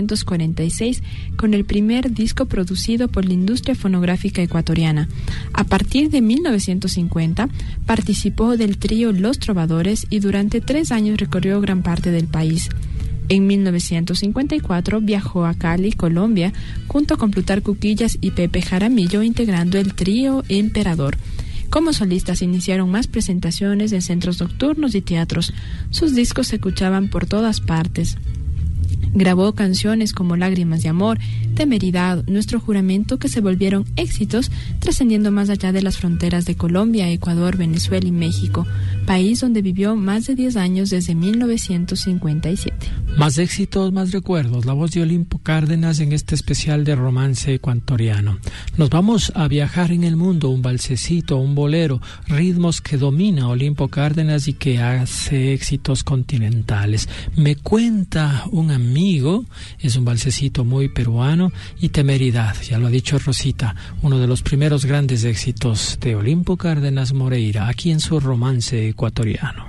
1946 con el primer disco producido por la industria fonográfica ecuatoriana. A partir de 1950 participó del trío Los Trovadores y durante 3 años recorrió gran parte del país. En 1954 viajó a Cali, Colombia, junto con Plutarco Quillas y Pepe Jaramillo, integrando el trío Emperador. Como solistas iniciaron más presentaciones en centros nocturnos y teatros. Sus discos se escuchaban por todas partes. Grabó canciones como Lágrimas de Amor, Temeridad, Nuestro Juramento, que se volvieron éxitos, trascendiendo más allá de las fronteras de Colombia, Ecuador, Venezuela y México, país donde vivió más de 10 años desde 1957. Más éxitos, más recuerdos. La voz de Olimpo Cárdenas en este especial de Romance ecuatoriano. Nos vamos a viajar en el mundo, un valsecito, un bolero, ritmos que domina Olimpo Cárdenas y que hace éxitos continentales. Me cuenta un amigo, es un valsecito muy peruano, y Temeridad, ya lo ha dicho Rosita, uno de los primeros grandes éxitos de Olimpo Cárdenas Moreira, aquí en su Romance ecuatoriano.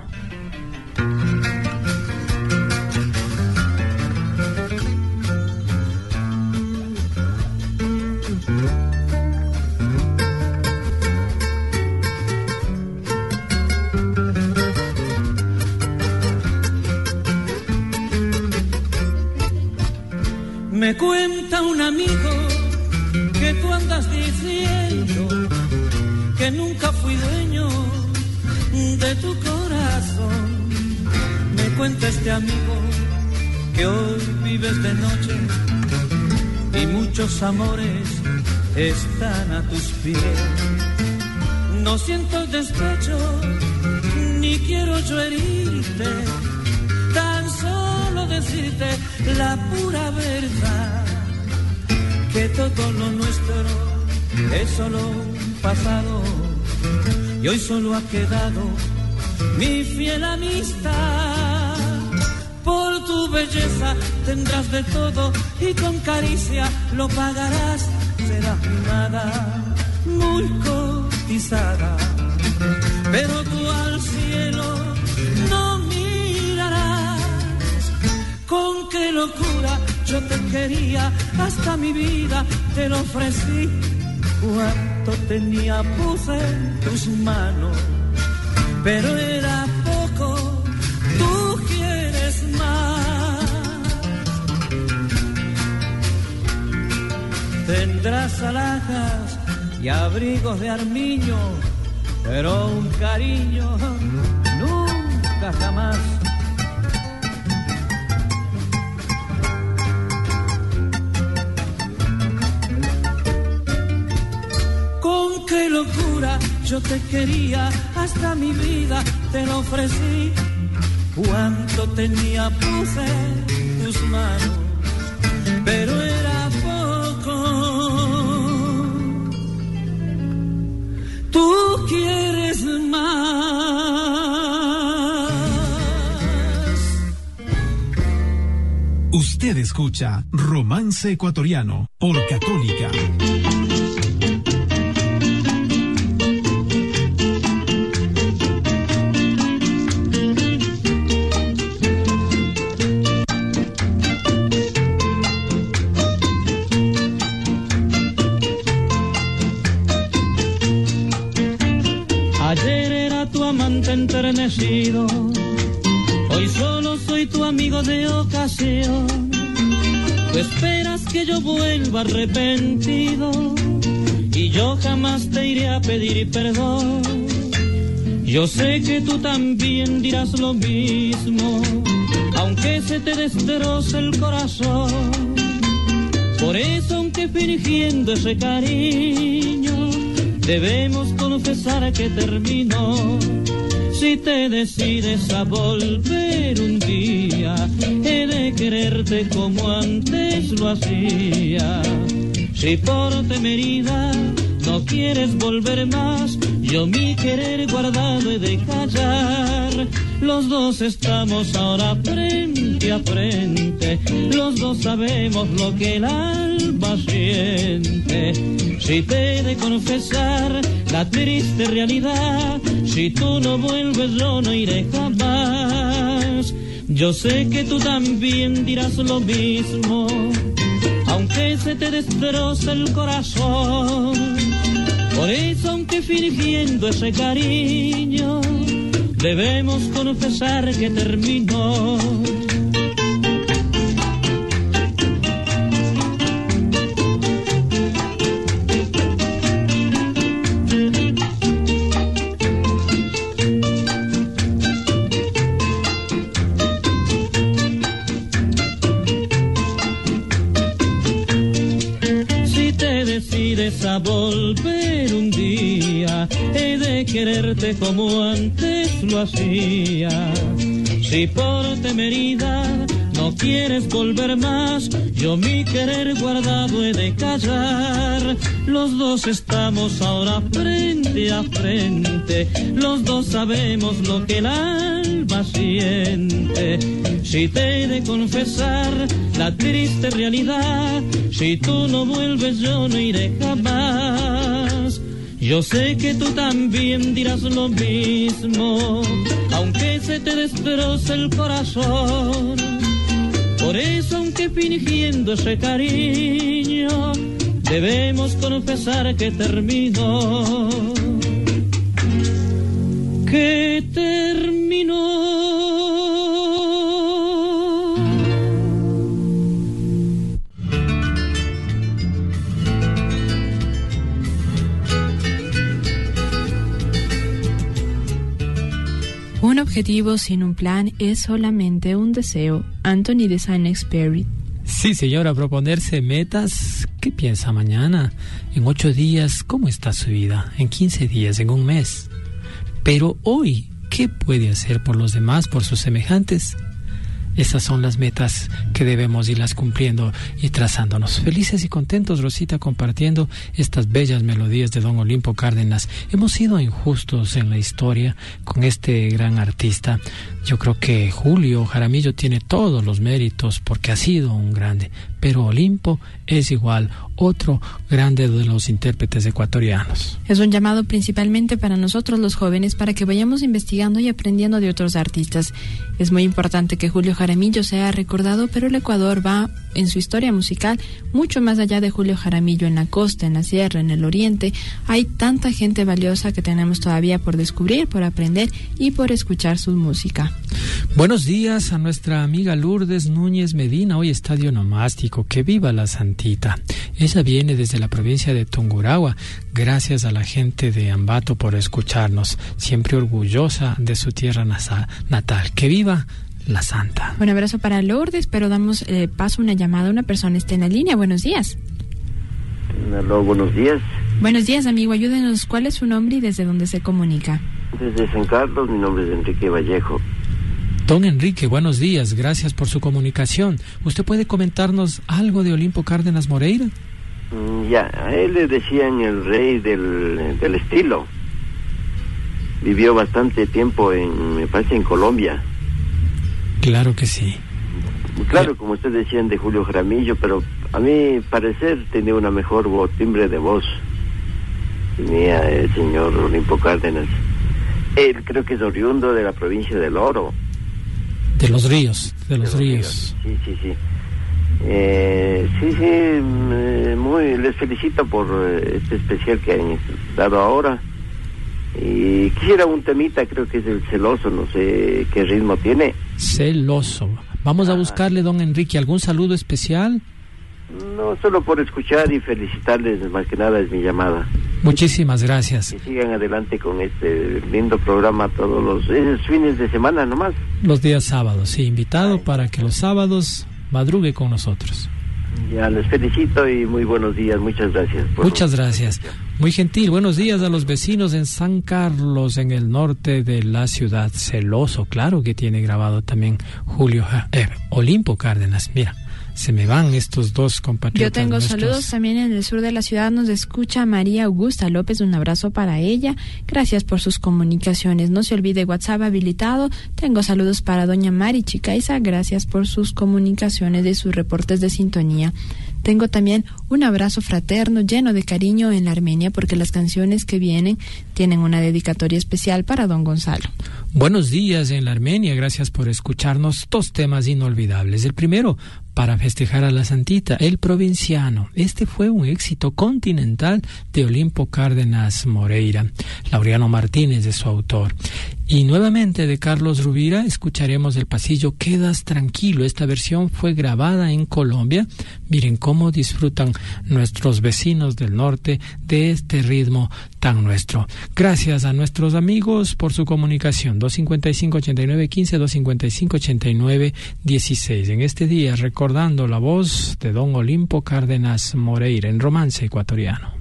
Me cuenta un amigo que tú andas diciendo que nunca fui dueño de tu corazón. Me cuenta este amigo que hoy vives de noche y muchos amores están a tus pies. No siento despecho ni quiero yo herirte, tan solo decirte la pura verdad, que todo lo nuestro es solo un pasado y hoy solo ha quedado mi fiel amistad. Por tu belleza tendrás de todo y con caricia lo pagarás, serás mimada, muy cotizada, pero tú al cielo no mirarás. Con qué locura yo te quería, hasta mi vida te lo ofrecí. Cuánto tenía puse en tus manos, pero era poco, tú quieres más. Tendrás alhajas y abrigos de armiño, pero un cariño nunca jamás. mucho te quería, hasta mi vida te lo ofrecí. Cuánto tenía placer tus manos, pero era poco. Tú quieres más. Usted escucha Romance Ecuatoriano por Católica. Ayer era tu amante enternecido, hoy solo soy tu amigo de ocasión. Tú esperas que yo vuelva arrepentido y yo jamás te iré a pedir perdón. Yo sé que tú también dirás lo mismo, aunque se te destroce el corazón. Por eso, aunque fingiendo ese cariño, debemos confesar que terminó. Si te decides a volver un día, he de quererte como antes lo hacía. Si por temeridad no quieres volver más, yo mi querer guardado he de callar. Los dos estamos ahora frente a frente, los dos sabemos lo que el alma siente. Si te he de confesar la triste realidad, si tú no vuelves yo no iré jamás. Yo sé que tú también dirás lo mismo, aunque se te destroce el corazón. Por eso, aunque fingiendo ese cariño, debemos confesar que terminó. A volver un día, he de quererte como antes lo hacía. Si por temeridad no quieres volver más, yo mi querer guardado he de callar. Los dos estamos ahora frente a frente, los dos sabemos lo que el alma siente. Si te he de confesar la triste realidad, si tú no vuelves yo no iré jamás. Yo sé que tú también dirás lo mismo, aunque se te destroce el corazón. Por eso, aunque fingiendo ese cariño, debemos confesar que terminó. Que terminó. Un objetivo sin un plan es solamente un deseo. Anthony de Saint-Exupéry. Sí, señora, proponerse metas. ¿Qué piensa mañana? En 8 días, ¿cómo está su vida? En 15 días, en un mes. Pero hoy, ¿qué puede hacer por los demás, por sus semejantes? Esas son las metas que debemos irlas cumpliendo y trazándonos. Felices y contentos, Rosita, compartiendo estas bellas melodías de don Olimpo Cárdenas. Hemos sido injustos en la historia con este gran artista. Yo creo que Julio Jaramillo tiene todos los méritos porque ha sido un grande, pero Olimpo es igual otro grande de los intérpretes ecuatorianos. Es un llamado principalmente para nosotros los jóvenes para que vayamos investigando y aprendiendo de otros artistas. Es muy importante que Julio Jaramillo sea recordado, pero el Ecuador va en su historia musical mucho más allá de Julio Jaramillo. En la costa, en la sierra, en el oriente, hay tanta gente valiosa que tenemos todavía por descubrir, por aprender y por escuchar su música. Buenos días a nuestra amiga Lourdes Núñez Medina, hoy estadio nomástico, que viva la Santita. Ella viene desde la provincia de Tungurahua. Gracias a la gente de Ambato por escucharnos, siempre orgullosa de su tierra natal. Que viva la Santa. Un abrazo para Lourdes, pero damos paso a una llamada. Una persona está en la línea. Buenos días. Aló, buenos días. Buenos días, amigo. Ayúdenos. ¿Cuál es su nombre y desde dónde se comunica? Desde San Carlos, mi nombre es Enrique Vallejo. Don Enrique, buenos días. Gracias por su comunicación. ¿Usted puede comentarnos algo de Olimpo Cárdenas Moreira? Ya, a él le decían el rey del estilo. Vivió bastante tiempo me parece en Colombia. Claro que sí. Claro, como usted decían de Julio Jaramillo, pero a mi parecer tenía una mejor timbre de voz. Tenía el señor Olimpo Cárdenas. Él creo que es oriundo de la provincia del Oro. De los ríos. Sí. Les felicito por este especial que han dado ahora. Y quisiera un temita, creo que es el Celoso, no sé qué ritmo tiene. Celoso. Vamos a buscarle, don Enrique, ¿algún saludo especial? No, solo por escuchar y felicitarles, más que nada es mi llamada. Muchísimas gracias. Que sigan adelante con este lindo programa todos los fines de semana nomás. Los días sábados, sí, invitado para que los sábados madrugue con nosotros. Ya, les felicito y muy buenos días, muchas gracias. Muchas gracias. Muy gentil, buenos días a los vecinos en San Carlos, en el norte de la ciudad. Celoso, claro que tiene grabado también Olimpo Cárdenas, mira. Se me van estos dos compatriotas. Yo tengo nuestros. Saludos también en el sur de la ciudad. Nos escucha María Augusta López. Un abrazo para ella. Gracias por sus comunicaciones. No se olvide WhatsApp habilitado. Tengo saludos para doña Mari Chicaiza. Gracias por sus comunicaciones y sus reportes de sintonía. Tengo también un abrazo fraterno lleno de cariño en la Armenia, porque las canciones que vienen tienen una dedicatoria especial para don Gonzalo. Buenos días en la Armenia, gracias por escucharnos. Dos temas inolvidables. El primero, para festejar a la Santita, El Provinciano. Este fue un éxito continental de Olimpo Cárdenas Moreira. Laureano Martínez es su autor. Y nuevamente de Carlos Rubira escucharemos El Pasillo Quedas Tranquilo. Esta versión fue grabada en Colombia. Miren cómo disfrutan nuestros vecinos del norte de este ritmo tan nuestro. Gracias a nuestros amigos por su comunicación. 255-8915, 255-8916. En este día recordando la voz de don Olimpo Cárdenas Moreira en Romance Ecuatoriano.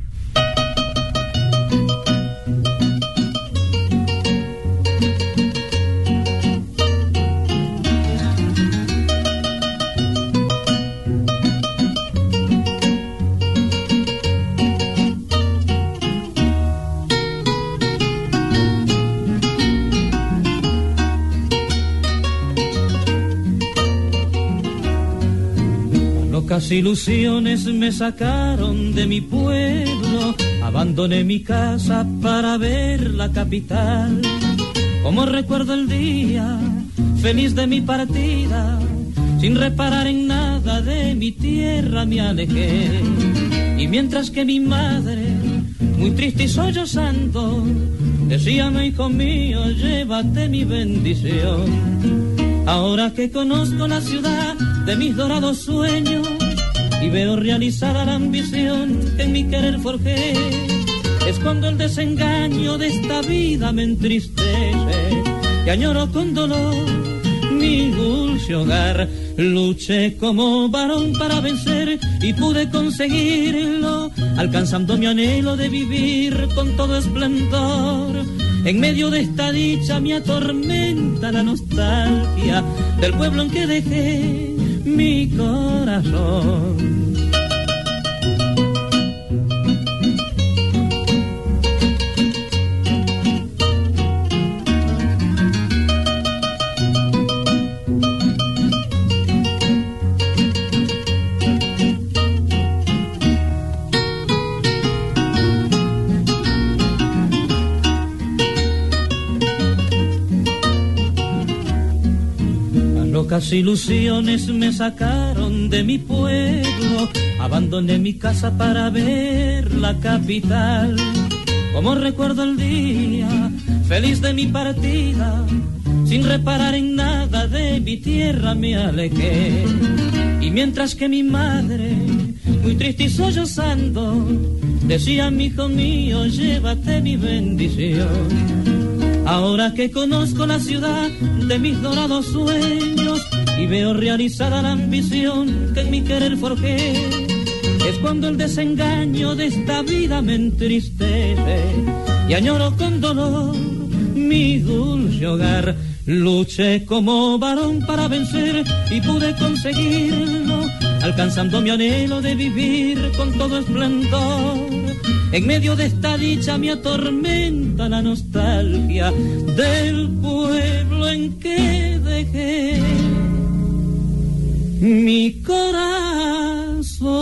Locas ilusiones me sacaron de mi pueblo, abandoné mi casa para ver la capital. Como recuerdo el día feliz de mi partida, sin reparar en nada de mi tierra me alejé. Y mientras que mi madre, muy triste y sollozando, decía: mi hijo mío, llévate mi bendición. Ahora que conozco la ciudad de mis dorados sueños y veo realizada la ambición que en mi querer forjé, es cuando el desengaño de esta vida me entristece y añoro con dolor mi dulce hogar. Luché como varón para vencer y pude conseguirlo, alcanzando mi anhelo de vivir con todo esplendor. En medio de esta dicha me atormenta la nostalgia del pueblo en que dejé mi corazón. Locas ilusiones me sacaron de mi pueblo, abandoné mi casa para ver la capital. Como recuerdo el día feliz de mi partida, sin reparar en nada de mi tierra me alejé. Y mientras que mi madre, muy triste y sollozando, decía: mi hijo mío, llévate mi bendición. Ahora que conozco la ciudad de mis dorados sueños y veo realizada la ambición que en mi querer forjé, es cuando cuando el desengaño de esta vida me entristece y añoro con dolor mi dulce hogar. Luché como varón para vencer y pude conseguirlo, alcanzando mi anhelo de vivir con todo esplendor. En medio de esta dicha me atormenta la nostalgia del pueblo en que dejé mi corazón.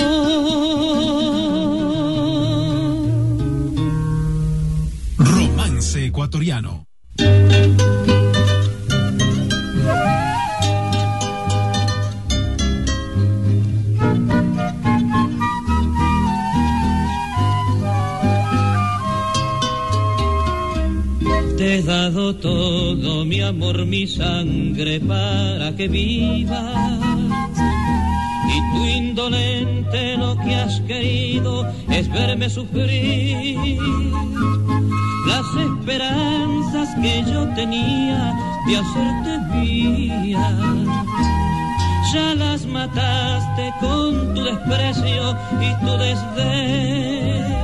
Romance ecuatoriano. Te he dado todo mi amor, mi sangre para que vivas, y tú indolente lo que has querido es verme sufrir. Las esperanzas que yo tenía de hacerte mía, ya las mataste con tu desprecio y tu desdén.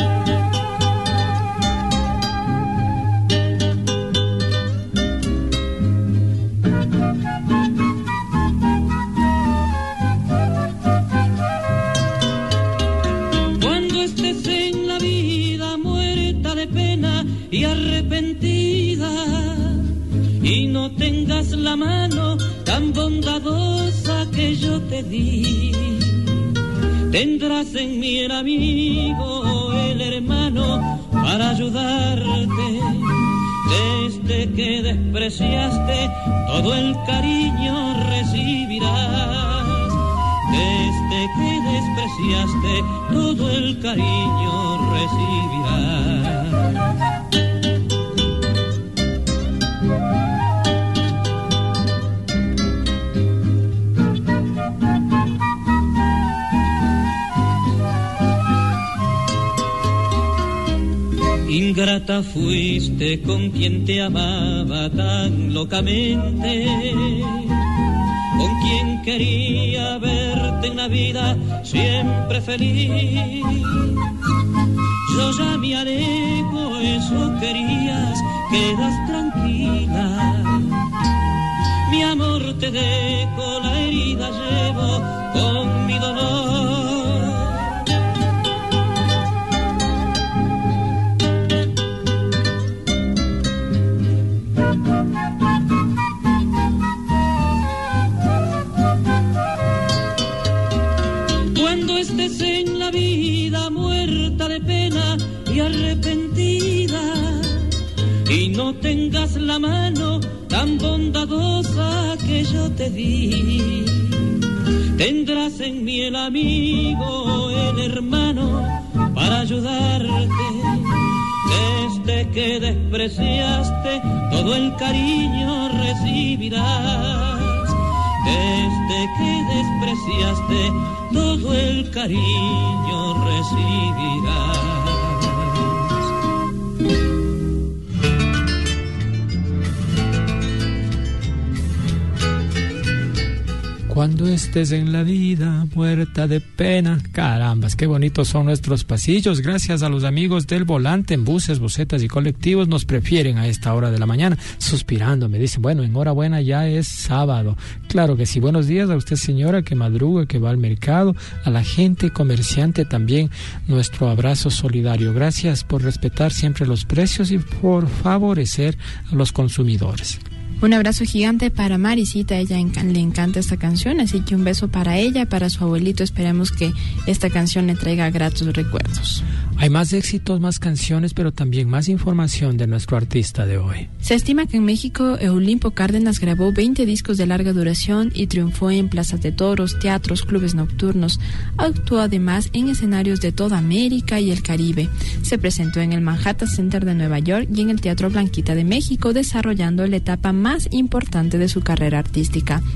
Y arrepentida, y no tengas la mano tan bondadosa que yo te di, tendrás en mí el amigo o el hermano para ayudarte. Desde que despreciaste, todo el cariño recibirás. Desde que despreciaste, todo el cariño recibirás. Ingrata fuiste con quien te amaba tan locamente, con quien quería verte en la vida siempre feliz. Yo ya me alejo, eso querías, quedas tranquila. Mi amor te dejo, la herida llevo con mi dolor. En la vida muerta de pena y arrepentida, y no tengas la mano tan bondadosa que yo te di, tendrás en mí el amigo o el hermano para ayudarte. Desde que despreciaste, todo el cariño recibirás. Desde que despreciaste, todo el cariño recibirás. Cuando estés en la vida muerta de pena. Carambas, qué bonitos son nuestros pasillos. Gracias a los amigos del volante en buses, busetas y colectivos. Nos prefieren a esta hora de la mañana, suspirando. Me dicen, bueno, enhorabuena, ya es sábado. Claro que sí. Buenos días a usted, señora, que madruga, que va al mercado. A la gente comerciante también, nuestro abrazo solidario. Gracias por respetar siempre los precios y por favorecer a los consumidores. Un abrazo gigante para Marisita, ella le encanta esta canción, así que un beso para ella, para su abuelito. Esperemos que esta canción le traiga gratos recuerdos. Hay más éxitos, más canciones, pero también más información de nuestro artista de hoy. Se estima que en México Eulimpo Cárdenas grabó 20 discos de larga duración y triunfó en plazas de toros, teatros, clubes nocturnos. Actuó además en escenarios de toda América y el Caribe. Se presentó en el Manhattan Center de Nueva York y en el Teatro Blanquita de México, desarrollando la etapa más importante de su carrera artística.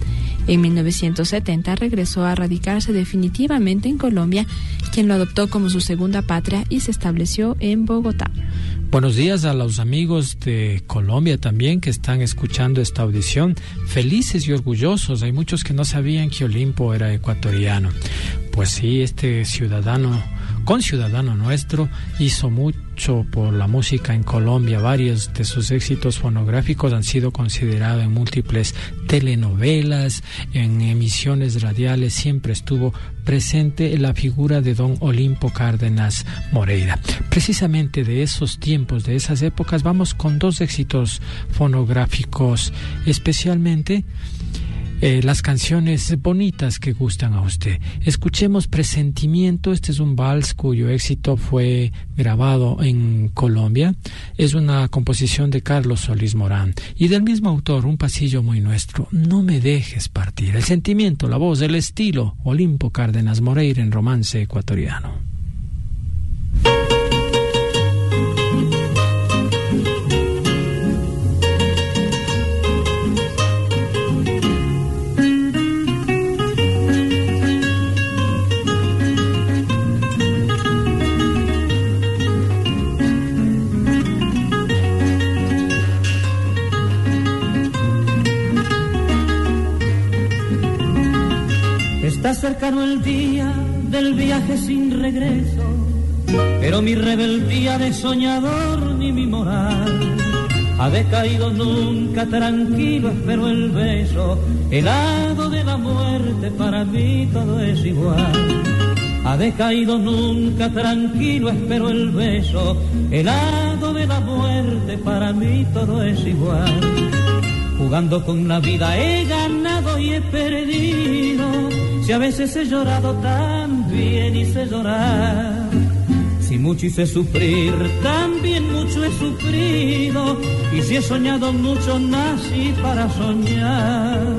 En 1970 regresó a radicarse definitivamente en Colombia, quien lo adoptó como su segunda patria y se estableció en Bogotá. Buenos días a los amigos de Colombia también que están escuchando esta audición. Felices y orgullosos. Hay muchos que no sabían que Olimpo era ecuatoriano. Pues sí, este conciudadano nuestro hizo mucho por la música en Colombia. Varios de sus éxitos fonográficos han sido considerados en múltiples telenovelas, en emisiones radiales. Siempre estuvo presente la figura de don Olimpo Cárdenas Moreira. Precisamente de esos tiempos, de esas épocas, vamos con dos éxitos fonográficos, especialmente las canciones bonitas que gustan a usted. Escuchemos Presentimiento. Este es un vals cuyo éxito fue grabado en Colombia. Es una composición de Carlos Solís Morán y del mismo autor, un pasillo muy nuestro. No me dejes partir. El sentimiento, la voz, el estilo. Olimpo Cárdenas Moreira en Romance Ecuatoriano. Está cercano el día del viaje sin regreso, pero mi rebeldía de soñador ni mi moral ha decaído nunca. Tranquilo espero el beso, helado de la muerte, para mí todo es igual. Ha decaído nunca, tranquilo espero el beso, helado de la muerte, para mí todo es igual. Jugando con la vida he ganado y he perdido. Si a veces he llorado también hice llorar. Si mucho hice sufrir, también mucho he sufrido. Y si he soñado mucho, nací para soñar.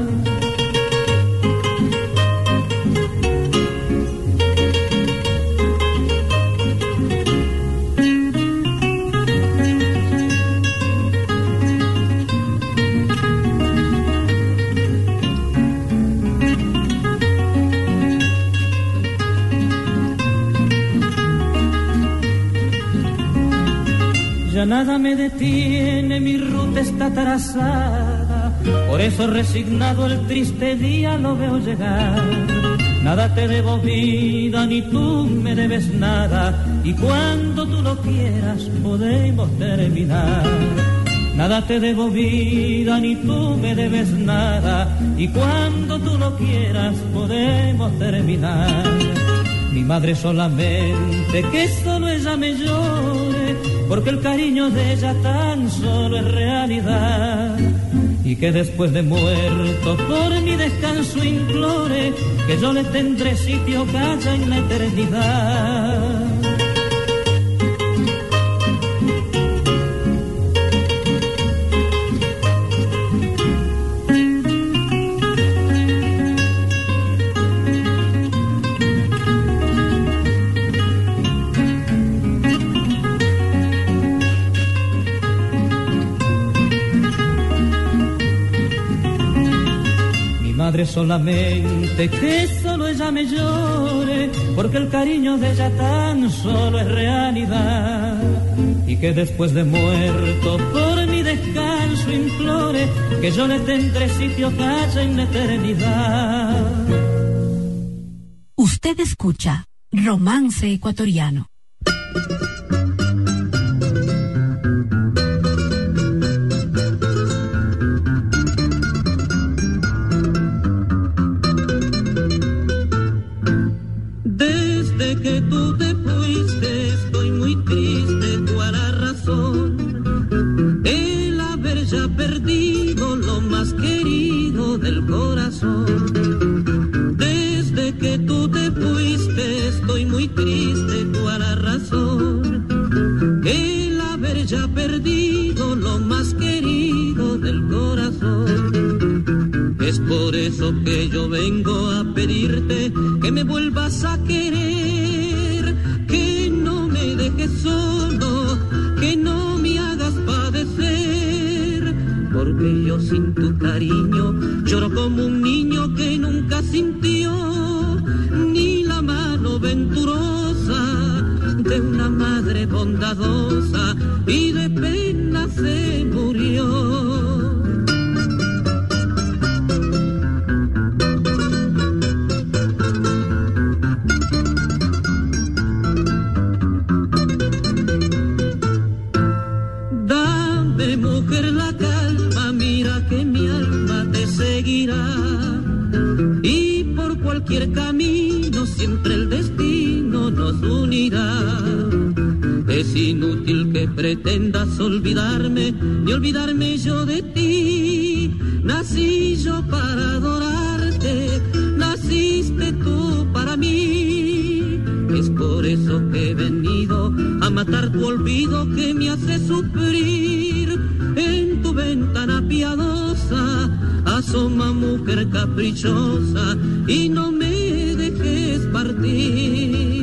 Ya nada me detiene, mi ruta está trazada. Por eso resignado el triste día lo veo llegar. Nada te debo vida, ni tú me debes nada. Y cuando tú lo quieras podemos terminar. Nada te debo vida, ni tú me debes nada. Y cuando tú lo quieras podemos terminar. Mi madre solamente, que solo ella me llore, porque el cariño de ella tan solo es realidad. Y que después de muerto por mi descanso implore, que yo le tendré sitio calla en la eternidad. Madre solamente, que solo ella me llore, porque el cariño de ella tan solo es realidad. Y que después de muerto por mi descanso implore, que yo le tendré sitio calla en la eternidad. Usted escucha Romance Ecuatoriano. Perdido lo más querido del corazón. Desde que tú te fuiste estoy muy triste, tú harás razón. El haber ya perdido lo más querido del corazón. Es por eso que yo vengo a pedirte que me vuelvas a querer, que no me dejes solo, que no me hagas padecer. Porque yo sin tu cariño lloro como un niño que sintió, ni la mano venturosa de una madre bondadosa, y de pena se murió. Dame, mujer, la calma, mira que mi alma te seguirá, y por cualquier camino siempre el destino nos unirá. Es inútil que pretendas olvidarme, ni olvidarme yo de ti. Nací yo para adorarte, naciste tú para mí. Es por eso que he venido a matar tu olvido que me hace sufrir. En tu ventana piadosa asoma, mujer caprichosa, y no me dejes partir.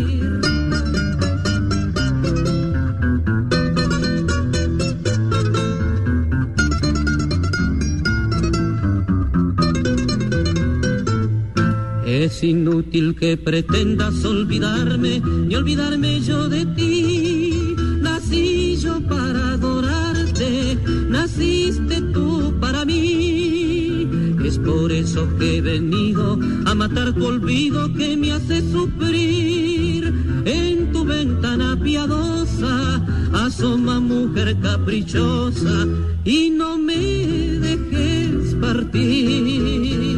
Es inútil que pretendas olvidarme, ni olvidarme yo de ti. Nací yo para adorarte, naciste tú para mí. Es por eso que he venido a matar tu olvido que me hace sufrir. En tu ventana piadosa asoma, mujer caprichosa, y no me dejes partir.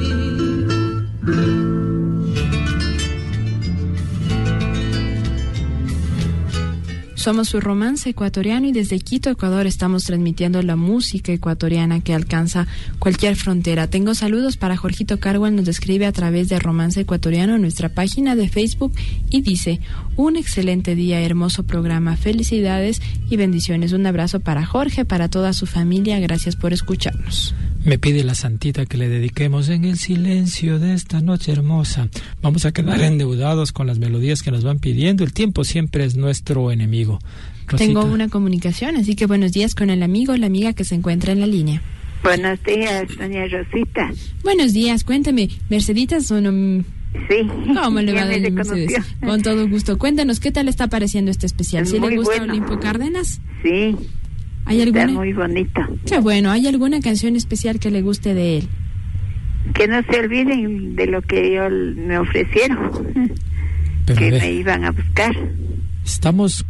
Somos su Romance Ecuatoriano y desde Quito, Ecuador, estamos transmitiendo la música ecuatoriana que alcanza cualquier frontera. Tengo saludos para Jorgito Carwell, nos describe a través de Romance Ecuatoriano en nuestra página de Facebook y dice: un excelente día, hermoso programa, felicidades y bendiciones. Un abrazo para Jorge, para toda su familia, gracias por escucharnos. Me pide la santita que le dediquemos en el silencio de esta noche hermosa. Vamos a quedar endeudados con las melodías que nos van pidiendo. El tiempo siempre es nuestro enemigo. Rosita. Tengo una comunicación, así que buenos días con el amigo o la amiga que se encuentra en la línea. Buenos días, doña Rosita. Buenos días, cuéntame, Merceditas o no... Sí. ¿Cómo le va, doña Mercedes? Con todo gusto. Cuéntanos, ¿qué tal está pareciendo este especial? ¿Sí le gusta bueno. Olimpo Cárdenas? Sí. ¿Hay alguna? Está muy bonito. Qué bueno. ¿Hay alguna canción especial que le guste de él? Que no se olviden de lo que me ofrecieron. Pero que me iban a buscar. Estamos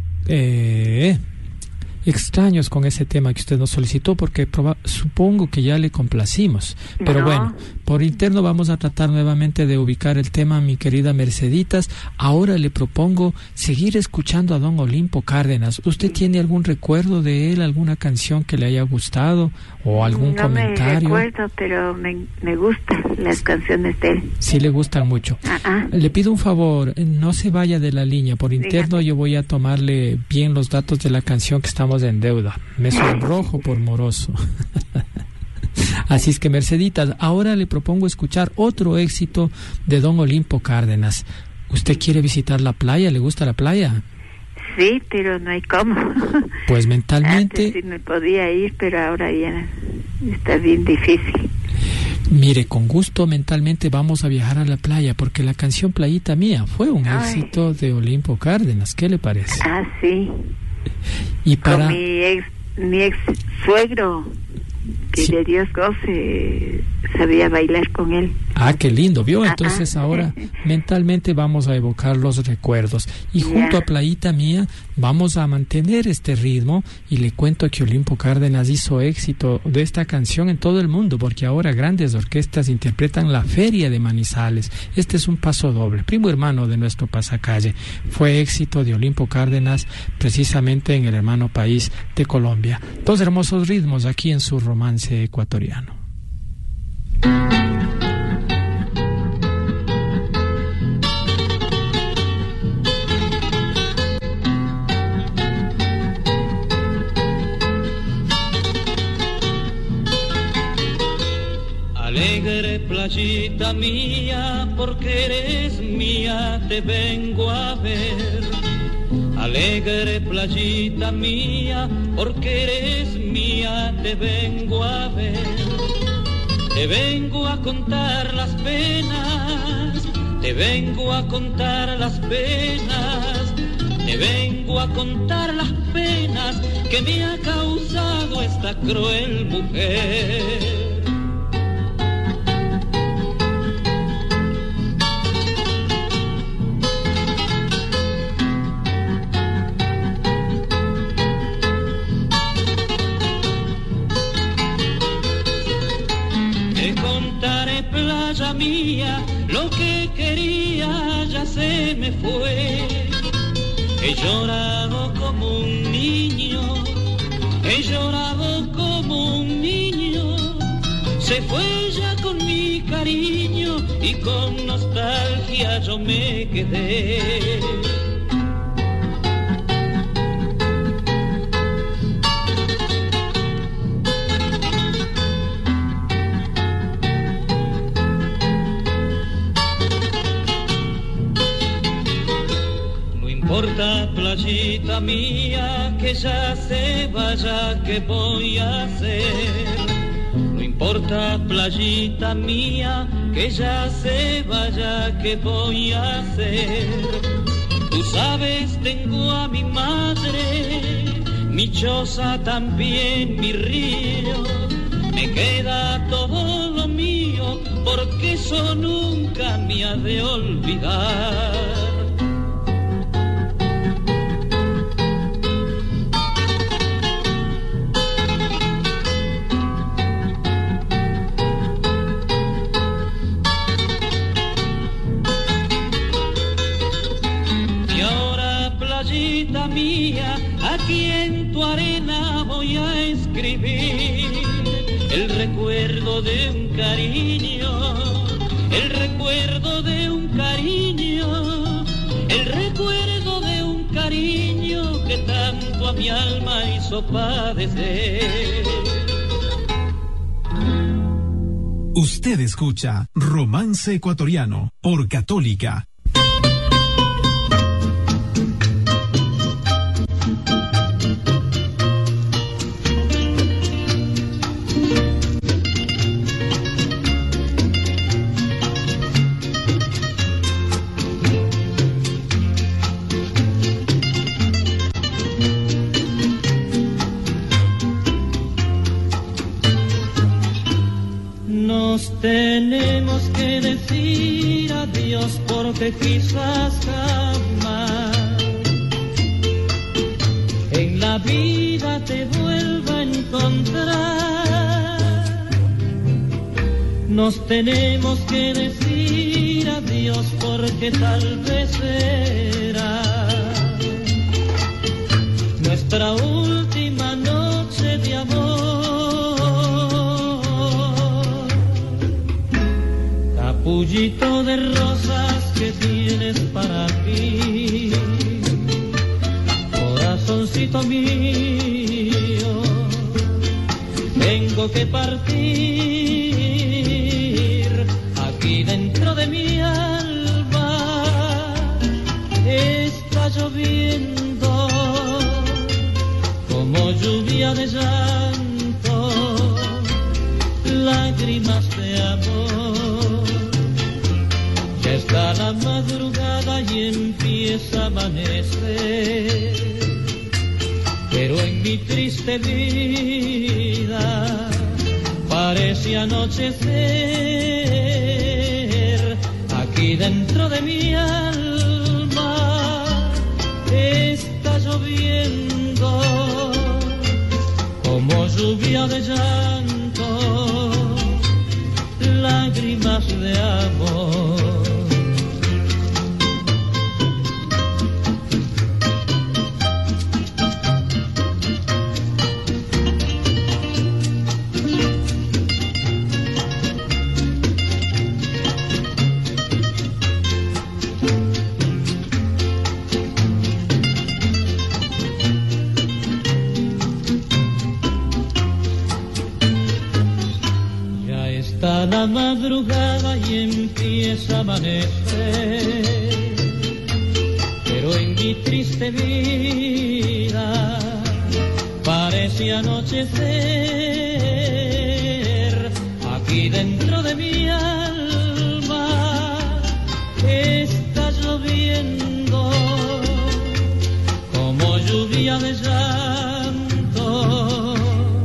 extraños con ese tema que usted nos solicitó porque supongo que ya le complacimos. Pero no. Bueno, por interno vamos a tratar nuevamente de ubicar el tema, mi querida Merceditas. Ahora le propongo seguir escuchando a don Olimpo Cárdenas. ¿Usted tiene algún recuerdo de él, alguna canción que le haya gustado o algún comentario? No me recuerdo, pero me gustan las canciones de él. Sí le gustan mucho. Le pido un favor, no se vaya de la línea. Por interno yo voy a tomarle bien los datos de la canción que estamos en deuda. Me sonrojo por moroso. Así es que, Merceditas, ahora le propongo escuchar otro éxito de don Olimpo Cárdenas. ¿Usted quiere visitar la playa? ¿Le gusta la playa? Sí, pero no hay cómo. Pues mentalmente... Antes sí me podía ir, pero ahora ya está bien difícil. Mire, con gusto mentalmente vamos a viajar a la playa, porque la canción Playita Mía fue un éxito de Olimpo Cárdenas. ¿Qué le parece? Ah, sí. Y para... Con mi ex suegro, que sí. De Dios goce, sabía bailar con él. Ah, qué lindo, ¿vio? Entonces ahora mentalmente vamos a evocar los recuerdos. Y junto a Playita Mía vamos a mantener este ritmo, y le cuento que Olimpo Cárdenas hizo éxito de esta canción en todo el mundo, porque ahora grandes orquestas interpretan la Feria de Manizales. Este es un paso doble, primo hermano de nuestro pasacalle. Fue éxito de Olimpo Cárdenas precisamente en el hermano país de Colombia. Dos hermosos ritmos aquí en su Romance Ecuatoriano. Alegre playita mía, porque eres mía, te vengo a ver. Alegre playita mía, porque eres mía, te vengo a ver. Te vengo a contar las penas, te vengo a contar las penas, te vengo a contar las penas que me ha causado esta cruel mujer. Mía, lo que quería ya se me fue. He llorado como un niño, he llorado como un niño. Se fue ya con mi cariño y con nostalgia yo me quedé. No importa, playita mía, que ya se vaya, ¿qué voy a hacer? No importa, playita mía, que ya se vaya, ¿qué voy a hacer? Tú sabes, tengo a mi madre, mi choza también, mi río. Me queda todo lo mío, porque eso nunca me ha de olvidar. Mía, aquí en tu arena voy a escribir el recuerdo de un cariño, el recuerdo de un cariño, el recuerdo de un cariño que tanto a mi alma hizo padecer. Usted escucha Romance Ecuatoriano por Católica. Tenemos que decir adiós porque quizás jamás en la vida te vuelva a encontrar. Nos tenemos que decir adiós porque tal vez será nuestra última noche de amor. Capullito de rosas que tienes para mí, corazoncito mío, tengo que partir. Aquí dentro de mi alma está lloviendo como lluvia de llanto, lágrimas de amor. Ya está la madrugada y empieza a amanecer, pero en mi triste vida parece anochecer. Aquí dentro de mi alma está lloviendo como lluvia de llanto, lágrimas de amor. La madrugada y empieza a amanecer, pero en mi triste vida parece anochecer. Aquí dentro botella de llanto,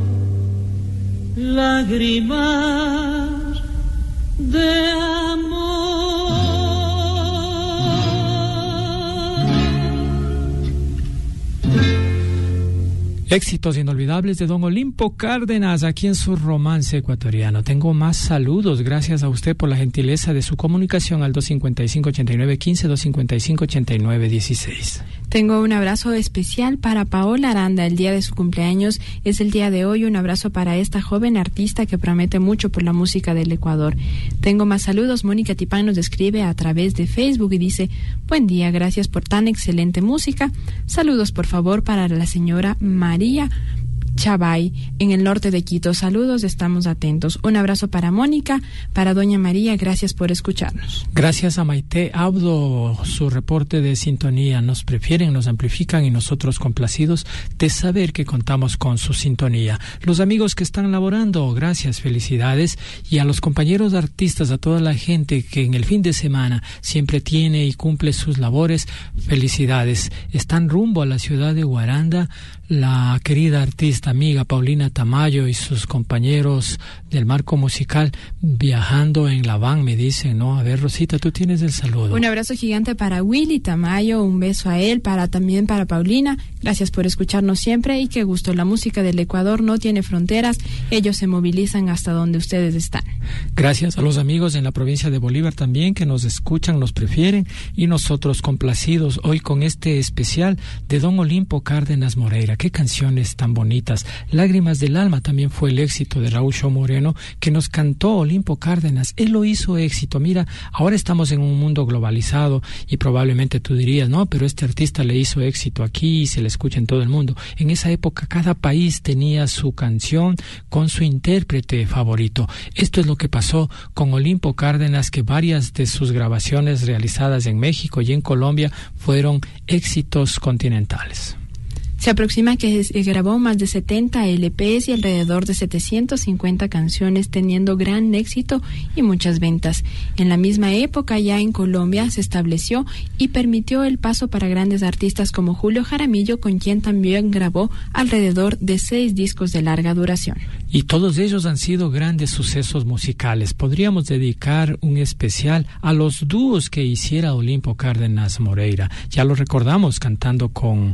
lágrimas de amor. Éxitos inolvidables de don Olimpo Cárdenas aquí en su Romance Ecuatoriano. Tengo más saludos, gracias a usted por la gentileza de su comunicación al 255-8915, 255-8916. Tengo un abrazo especial para Paola Aranda, el día de su cumpleaños es el día de hoy. Un abrazo para esta joven artista que promete mucho por la música del Ecuador. Tengo más saludos. Mónica Tipán nos escribe a través de Facebook y dice: buen día, gracias por tan excelente música. Saludos por favor para la señora María Chavay, en el norte de Quito. Saludos, estamos atentos. Un abrazo para Mónica, para doña María, gracias por escucharnos. Gracias a Maite Abdo, su reporte de sintonía. Nos prefieren, nos amplifican y nosotros complacidos de saber que contamos con su sintonía. Los amigos que están laborando, gracias, felicidades. Y a los compañeros artistas, a toda la gente que en el fin de semana siempre tiene y cumple sus labores, felicidades. Están rumbo a la ciudad de Guaranda la querida artista amiga Paulina Tamayo y sus compañeros del marco musical viajando en la van, me dicen, ¿no? A ver, Rosita, tú tienes el saludo. Un abrazo gigante para Willy Tamayo, un beso a él, también para Paulina. Gracias por escucharnos siempre y qué gusto. La música del Ecuador no tiene fronteras, ellos se movilizan hasta donde ustedes están. Gracias a los amigos en la provincia de Bolívar también que nos escuchan, nos prefieren y nosotros complacidos hoy con este especial de don Olimpo Cárdenas Moreira. Qué canciones tan bonitas. Lágrimas del alma también fue el éxito de Raúl Shaw Moreno, que nos cantó Olimpo Cárdenas. Él lo hizo éxito. Mira, ahora estamos en un mundo globalizado y probablemente tú dirías, no, pero este artista le hizo éxito aquí y se le escucha en todo el mundo. En esa época cada país tenía su canción con su intérprete favorito. Esto es lo que pasó con Olimpo Cárdenas, que varias de sus grabaciones realizadas en México y en Colombia fueron éxitos continentales. Se aproxima que grabó más de 70 LPs y alrededor de 750 canciones, teniendo gran éxito y muchas ventas. En la misma época, ya en Colombia, se estableció y permitió el paso para grandes artistas como Julio Jaramillo, con quien también grabó alrededor de 6 discos de larga duración. Y todos ellos han sido grandes sucesos musicales. Podríamos dedicar un especial a los dúos que hiciera Olimpo Cárdenas Moreira. Ya lo recordamos cantando con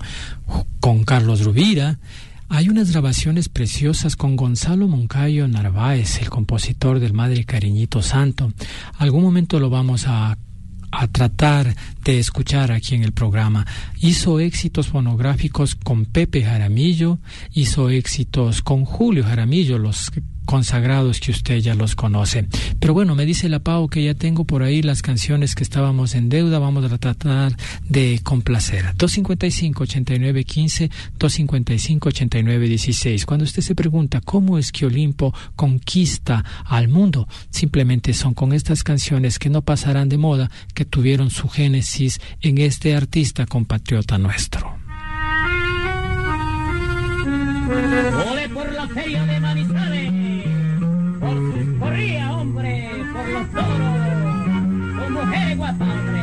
Carlos Rubira. Hay unas grabaciones preciosas con Gonzalo Moncayo Narváez, el compositor del Madre Cariñito Santo. Algún momento lo vamos a tratar de escuchar aquí en el programa. Hizo éxitos fonográficos con Pepe Jaramillo, hizo éxitos con Julio Jaramillo, los consagrados que usted ya los conoce. Pero bueno, me dice la Pau que ya tengo por ahí las canciones que estábamos en deuda. Vamos a tratar de complacer. 255-8915, 255-8916. Cuando usted se pregunta cómo es que Olimpo conquista al mundo, simplemente son con estas canciones que no pasarán de moda, que tuvieron su génesis en este artista compatriota nuestro. Ole por la feria de Manizales, por sus corrías, hombre, por los toros, con mujeres guapas, hombre.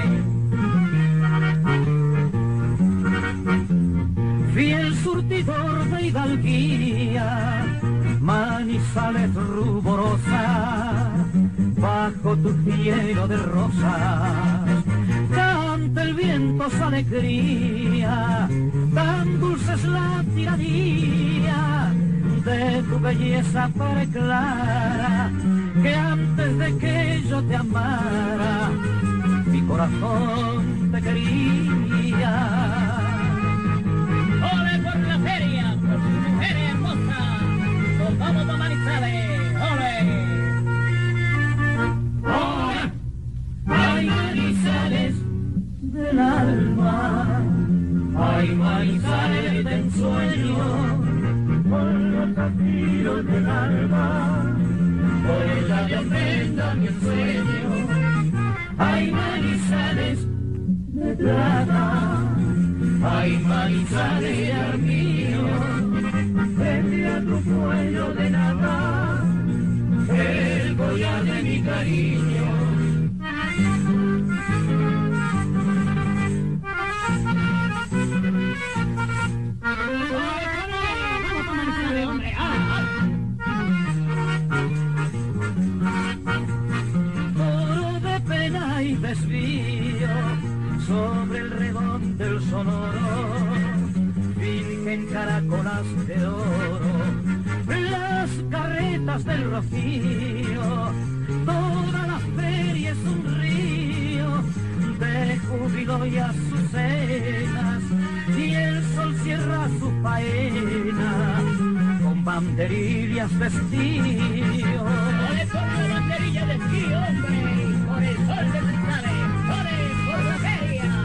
Fiel surtidor de hidalguía, Manizales ruborosa, bajo tu cielo de rosas, canta el viento su alegría, tan dulce es la tiranía de tu belleza preclara, que antes de que yo te amara, mi corazón te quería. Ole por la feria, por sus mujeres hermosas, nos vamos a Manizales, ole. Ole, ay Manizales del alma, ay Manizales de ensueño, con los zafiros del alma, por ella te ofrenda mi ensueño, ay Manizales de plata, ay Manizales de armiño, frente a tu cuello de nada, el collar de mi cariño. en caracolas de oro, las carretas del Rocío, toda la feria es un río de júbilo y azucenas, y el sol cierra su faena con banderillas de estío. ¡Ole por la banderilla de estío, hombre! ¡Por el sol de Manizales! ¡Ole por la feria!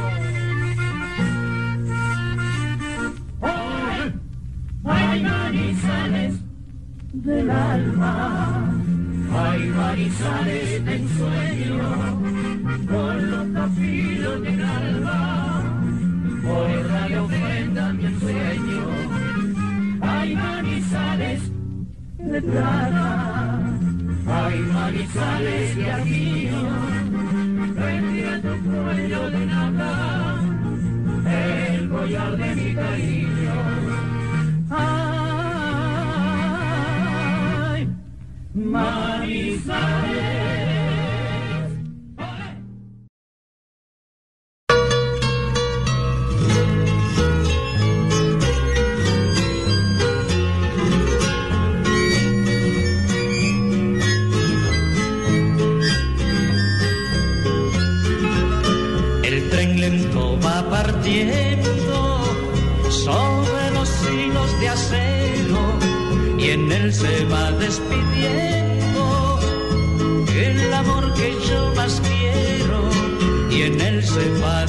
¡Vamos! ¡Ole! ¡Ay, Manizales del alma! ¡Ay, Manizales de ensueño! Con los cafilos de calma, por le ofrendan mi sueño. Ay, Manizales de plata, ay, Manizales de armiño, vendía tu cuello de nata, el collar de mi cariño. Ay, Manizales. Partiendo sobre los hilos de acero, y en él se va despidiendo el amor que yo más quiero, y en él se va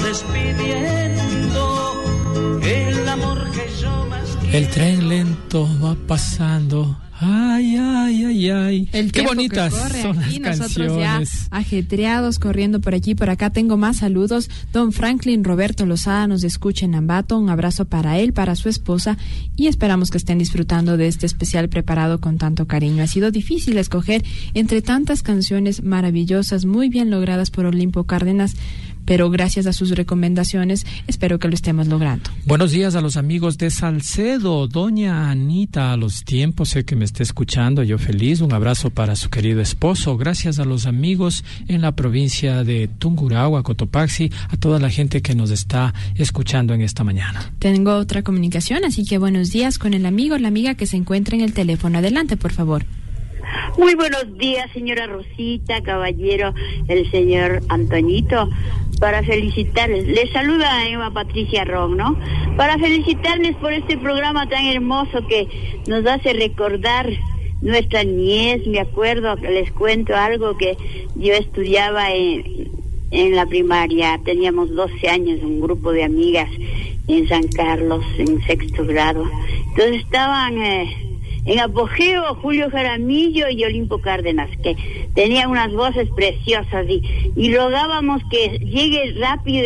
despidiendo el amor que yo más quiero. El tren lento va pasando. Ay, ay, ay, ay. Qué bonitas son las nosotros canciones. Ya ajetreados, corriendo por aquí, por acá. Tengo más saludos. Don Franklin Roberto Lozada nos escucha en Ambato. Un abrazo para él, para su esposa, y esperamos que estén disfrutando de este especial preparado con tanto cariño. Ha sido difícil escoger entre tantas canciones maravillosas, muy bien logradas por Olimpo Cárdenas, pero gracias a sus recomendaciones espero que lo estemos logrando. Buenos días a los amigos de Salcedo, doña Anita, a los tiempos, sé que me está escuchando, yo feliz, un abrazo para su querido esposo, gracias a los amigos en la provincia de Tungurahua, Cotopaxi, a toda la gente que nos está escuchando en esta mañana. Tengo otra comunicación, así que buenos días con el amigo o la amiga que se encuentra en el teléfono. Adelante, por favor. Muy buenos días, señora Rosita, caballero, el señor Antoñito, para felicitarles. Les saluda a Eva Patricia Ron, ¿no? Para felicitarles por este programa tan hermoso que nos hace recordar nuestra niñez. Me acuerdo, les cuento algo, que yo estudiaba en la primaria, teníamos 12 años, un grupo de amigas en San Carlos, en 6º grado. Entonces estaban en apogeo Julio Jaramillo y Olimpo Cárdenas, que tenían unas voces preciosas, y rogábamos que llegue rápido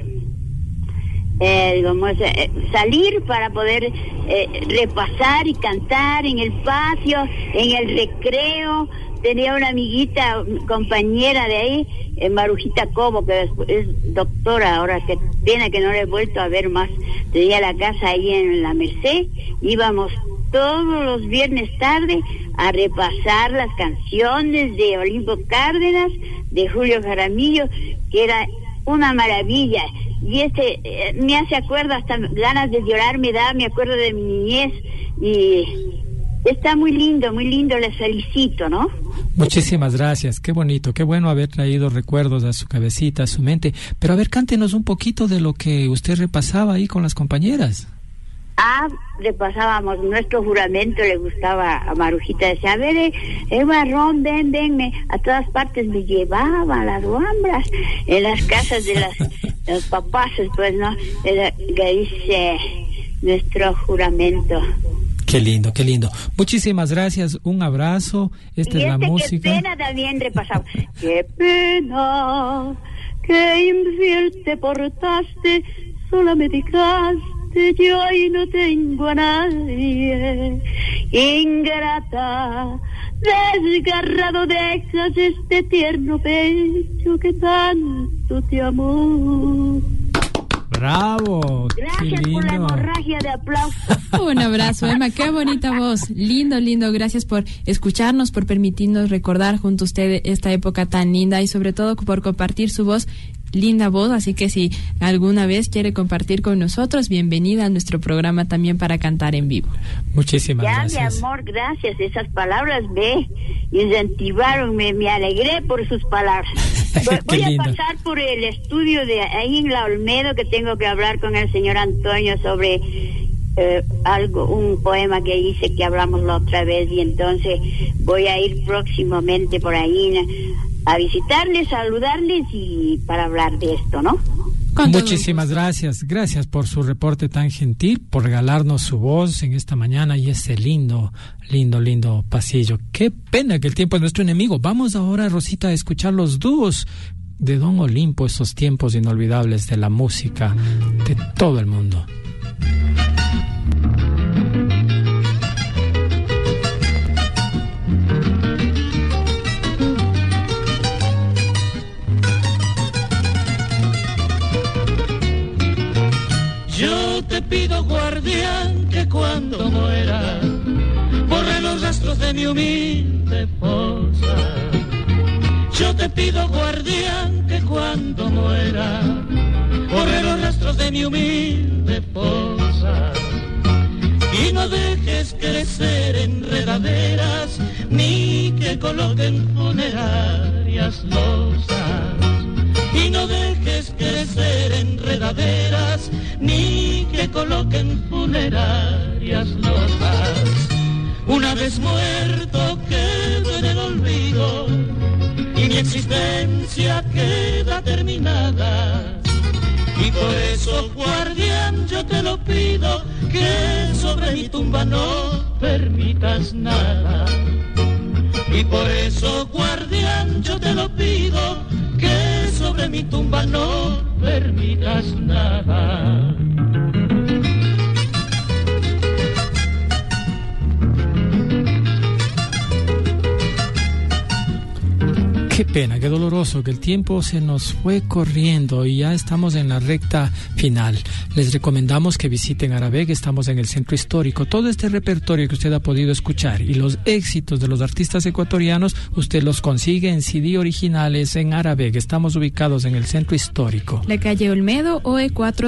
salir para poder repasar y cantar en el patio, en el recreo. Tenía una amiguita, compañera de ahí, Marujita Cobo, que es doctora ahora, que viene, que no la he vuelto a ver más. Tenía la casa ahí en La Merced, íbamos todos los viernes tarde a repasar las canciones de Olimpo Cárdenas, de Julio Jaramillo, que era una maravilla. Y me hace acuerdo, hasta ganas de llorar me da, me acuerdo de mi niñez, y está muy lindo, les felicito, ¿no? Muchísimas gracias, qué bonito, qué bueno haber traído recuerdos a su cabecita, a su mente. Pero a ver, cántenos un poquito de lo que usted repasaba ahí con las compañeras. Repasábamos nuestro juramento, le gustaba a Marujita, decía, a ver, Eva Ron, ven, a todas partes me llevaba a las guambras, en las casas de los papás, pues, ¿no? Que dice nuestro juramento. Qué lindo, qué lindo. Muchísimas gracias, un abrazo. Esta es la música. Qué pena también repasamos. Qué pena, que infiel te portaste, sola me dejaste, yo ahí no tengo a nadie. Ingrata, desgarrado dejas este tierno pecho que tanto te amó. ¡Bravo! Gracias por la hemorragia de aplausos. Un abrazo, Emma, qué bonita voz. Lindo. Gracias por escucharnos, por permitirnos recordar junto a usted esta época tan linda, y sobre todo por compartir su voz linda voz, así que si alguna vez quiere compartir con nosotros, bienvenida a nuestro programa también para cantar en vivo. Muchísimas gracias. Ya, mi amor, gracias. Esas palabras me incentivaron, me alegré por sus palabras. Voy a pasar por el estudio de ahí en la Olmedo, que tengo que hablar con el señor Antonio sobre un poema que hice, que hablamos la otra vez, y entonces voy a ir próximamente por ahí a visitarles, saludarles y para hablar de esto, ¿no? Muchísimas gracias por su reporte tan gentil, por regalarnos su voz en esta mañana y ese lindo pasillo. Qué pena que el tiempo es nuestro enemigo. Vamos ahora, Rosita, a escuchar los dúos de Don Olimpo, esos tiempos inolvidables de la música de todo el mundo. Yo te pido, guardián, que cuando muera borre los rastros de mi humilde fosa. Yo te pido, guardián, que cuando muera borre los rastros de mi humilde fosa. Y no dejes crecer enredaderas, ni que coloquen funerarias losas. Y no dejes crecer enredaderas, ni que coloquen funerarias losas. Una vez muerto quedo en el olvido, y mi existencia queda terminada. Y por eso, guardián, yo te lo pido, que sobre mi tumba no permitas nada. Y por eso, guardián, yo te lo pido, que sobre mi tumba no permitas nada. Qué pena, qué doloroso que el tiempo se nos fue corriendo y ya estamos en la recta final. Les recomendamos que visiten Arabeg, estamos en el centro histórico. Todo este repertorio que usted ha podido escuchar y los éxitos de los artistas ecuatorianos, usted los consigue en CD originales en Arabeg. Estamos ubicados en el centro histórico. La calle Olmedo, OE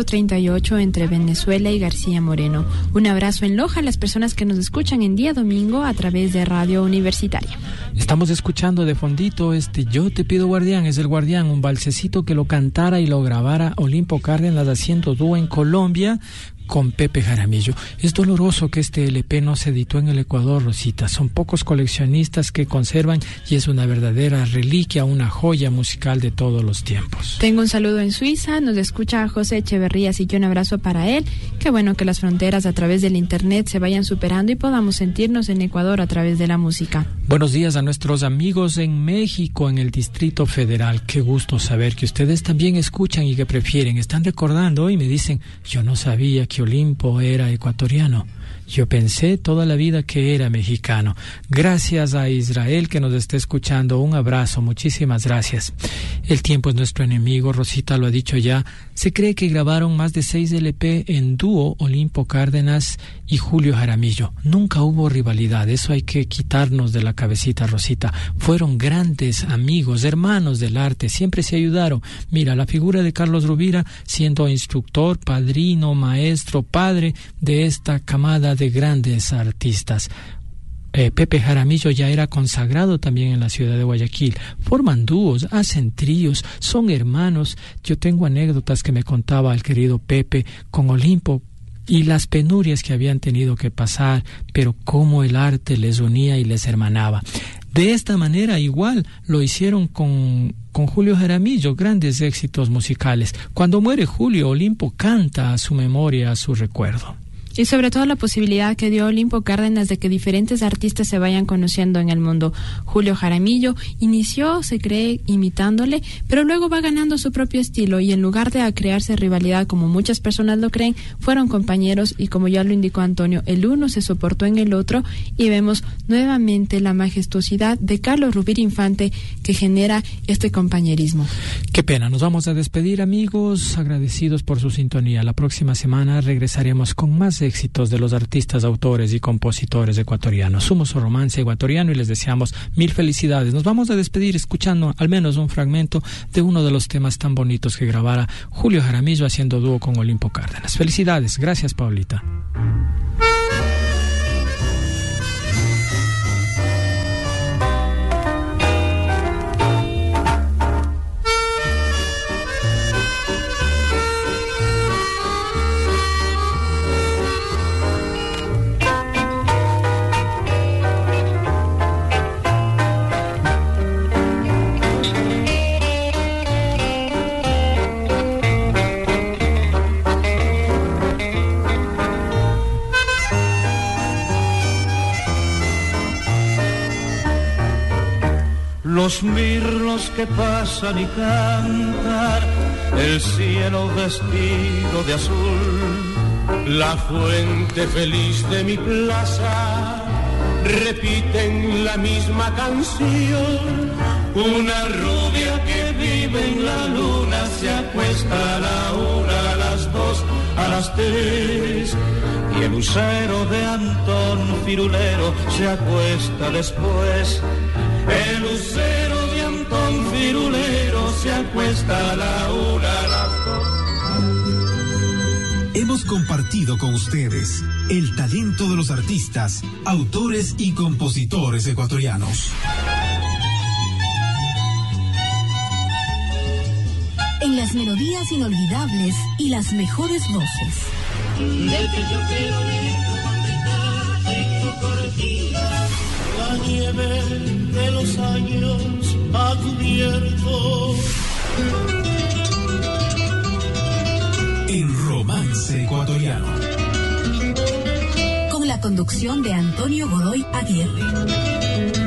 438, entre Venezuela y García Moreno. Un abrazo en Loja a las personas que nos escuchan en día domingo a través de Radio Universitaria. Estamos escuchando de fondito Yo te pido, guardián, es el guardián, un balsecito que lo cantara y lo grabara Olimpo Cárdenas haciendo dúo en Colombia con Pepe Jaramillo. Es doloroso que este LP no se editó en el Ecuador, Rosita. Son pocos coleccionistas que conservan y es una verdadera reliquia, una joya musical de todos los tiempos. Tengo un saludo en Suiza, nos escucha José Echeverría, así que un abrazo para él. Qué bueno que las fronteras a través del internet se vayan superando y podamos sentirnos en Ecuador a través de la música. Buenos días a nuestros amigos en México, en el Distrito Federal. Qué gusto saber que ustedes también escuchan y que prefieren. Están recordando y me dicen, yo no sabía que Olimpo era ecuatoriano. Yo pensé toda la vida que era mexicano. Gracias a Israel que nos está escuchando. Un abrazo, muchísimas gracias. El tiempo es nuestro enemigo, Rosita lo ha dicho ya. Se cree que grabaron más de 6 LP en dúo Olimpo Cárdenas y Julio Jaramillo. Nunca hubo rivalidad, eso hay que quitarnos de la cabecita, Rosita. Fueron grandes amigos, hermanos del arte, siempre se ayudaron. Mira, la figura de Carlos Rubira siendo instructor, padrino, maestro, padre de esta camada de grandes artistas. Pepe Jaramillo ya era consagrado también en la ciudad de Guayaquil. Forman dúos, hacen tríos, son hermanos. Yo tengo anécdotas que me contaba el querido Pepe con Olimpo y las penurias que habían tenido que pasar, pero cómo el arte les unía y les hermanaba. De esta manera igual lo hicieron con Julio Jaramillo, grandes éxitos musicales. Cuando muere Julio, Olimpo canta a su memoria, a su recuerdo. Y sobre todo la posibilidad que dio Olimpo Cárdenas de que diferentes artistas se vayan conociendo en el mundo. Julio Jaramillo inició, se cree, imitándole, pero luego va ganando su propio estilo y en lugar de crearse rivalidad como muchas personas lo creen, fueron compañeros y como ya lo indicó Antonio, el uno se soportó en el otro y vemos nuevamente la majestuosidad de Carlos Rubira Infante que genera este compañerismo. Qué pena, nos vamos a despedir, amigos, agradecidos por su sintonía. La próxima semana regresaremos con más éxitos de los artistas, autores y compositores ecuatorianos. Somos Romance Ecuatoriano y les deseamos mil felicidades. Nos vamos a despedir escuchando al menos un fragmento de uno de los temas tan bonitos que grabara Julio Jaramillo haciendo dúo con Olimpo Cárdenas. Felicidades. Gracias, Paulita. Los mirlos que pasan y cantan, el cielo vestido de azul, la fuente feliz de mi plaza, repiten la misma canción. Una rubia que vive en la luna se acuesta a la 1, a las 2, a las 3. Y el lucero de Antón Firulero se acuesta después. El lucero de Antón Firulero se acuesta a la 1, a las 2. Hemos compartido con ustedes el talento de los artistas, autores y compositores ecuatorianos. En las melodías inolvidables y las mejores voces. De que yo quiero ir tengo cortina, la nieve de los años ha cubierto. En Romance Ecuatoriano. Con la conducción de Antonio Godoy Aguirre.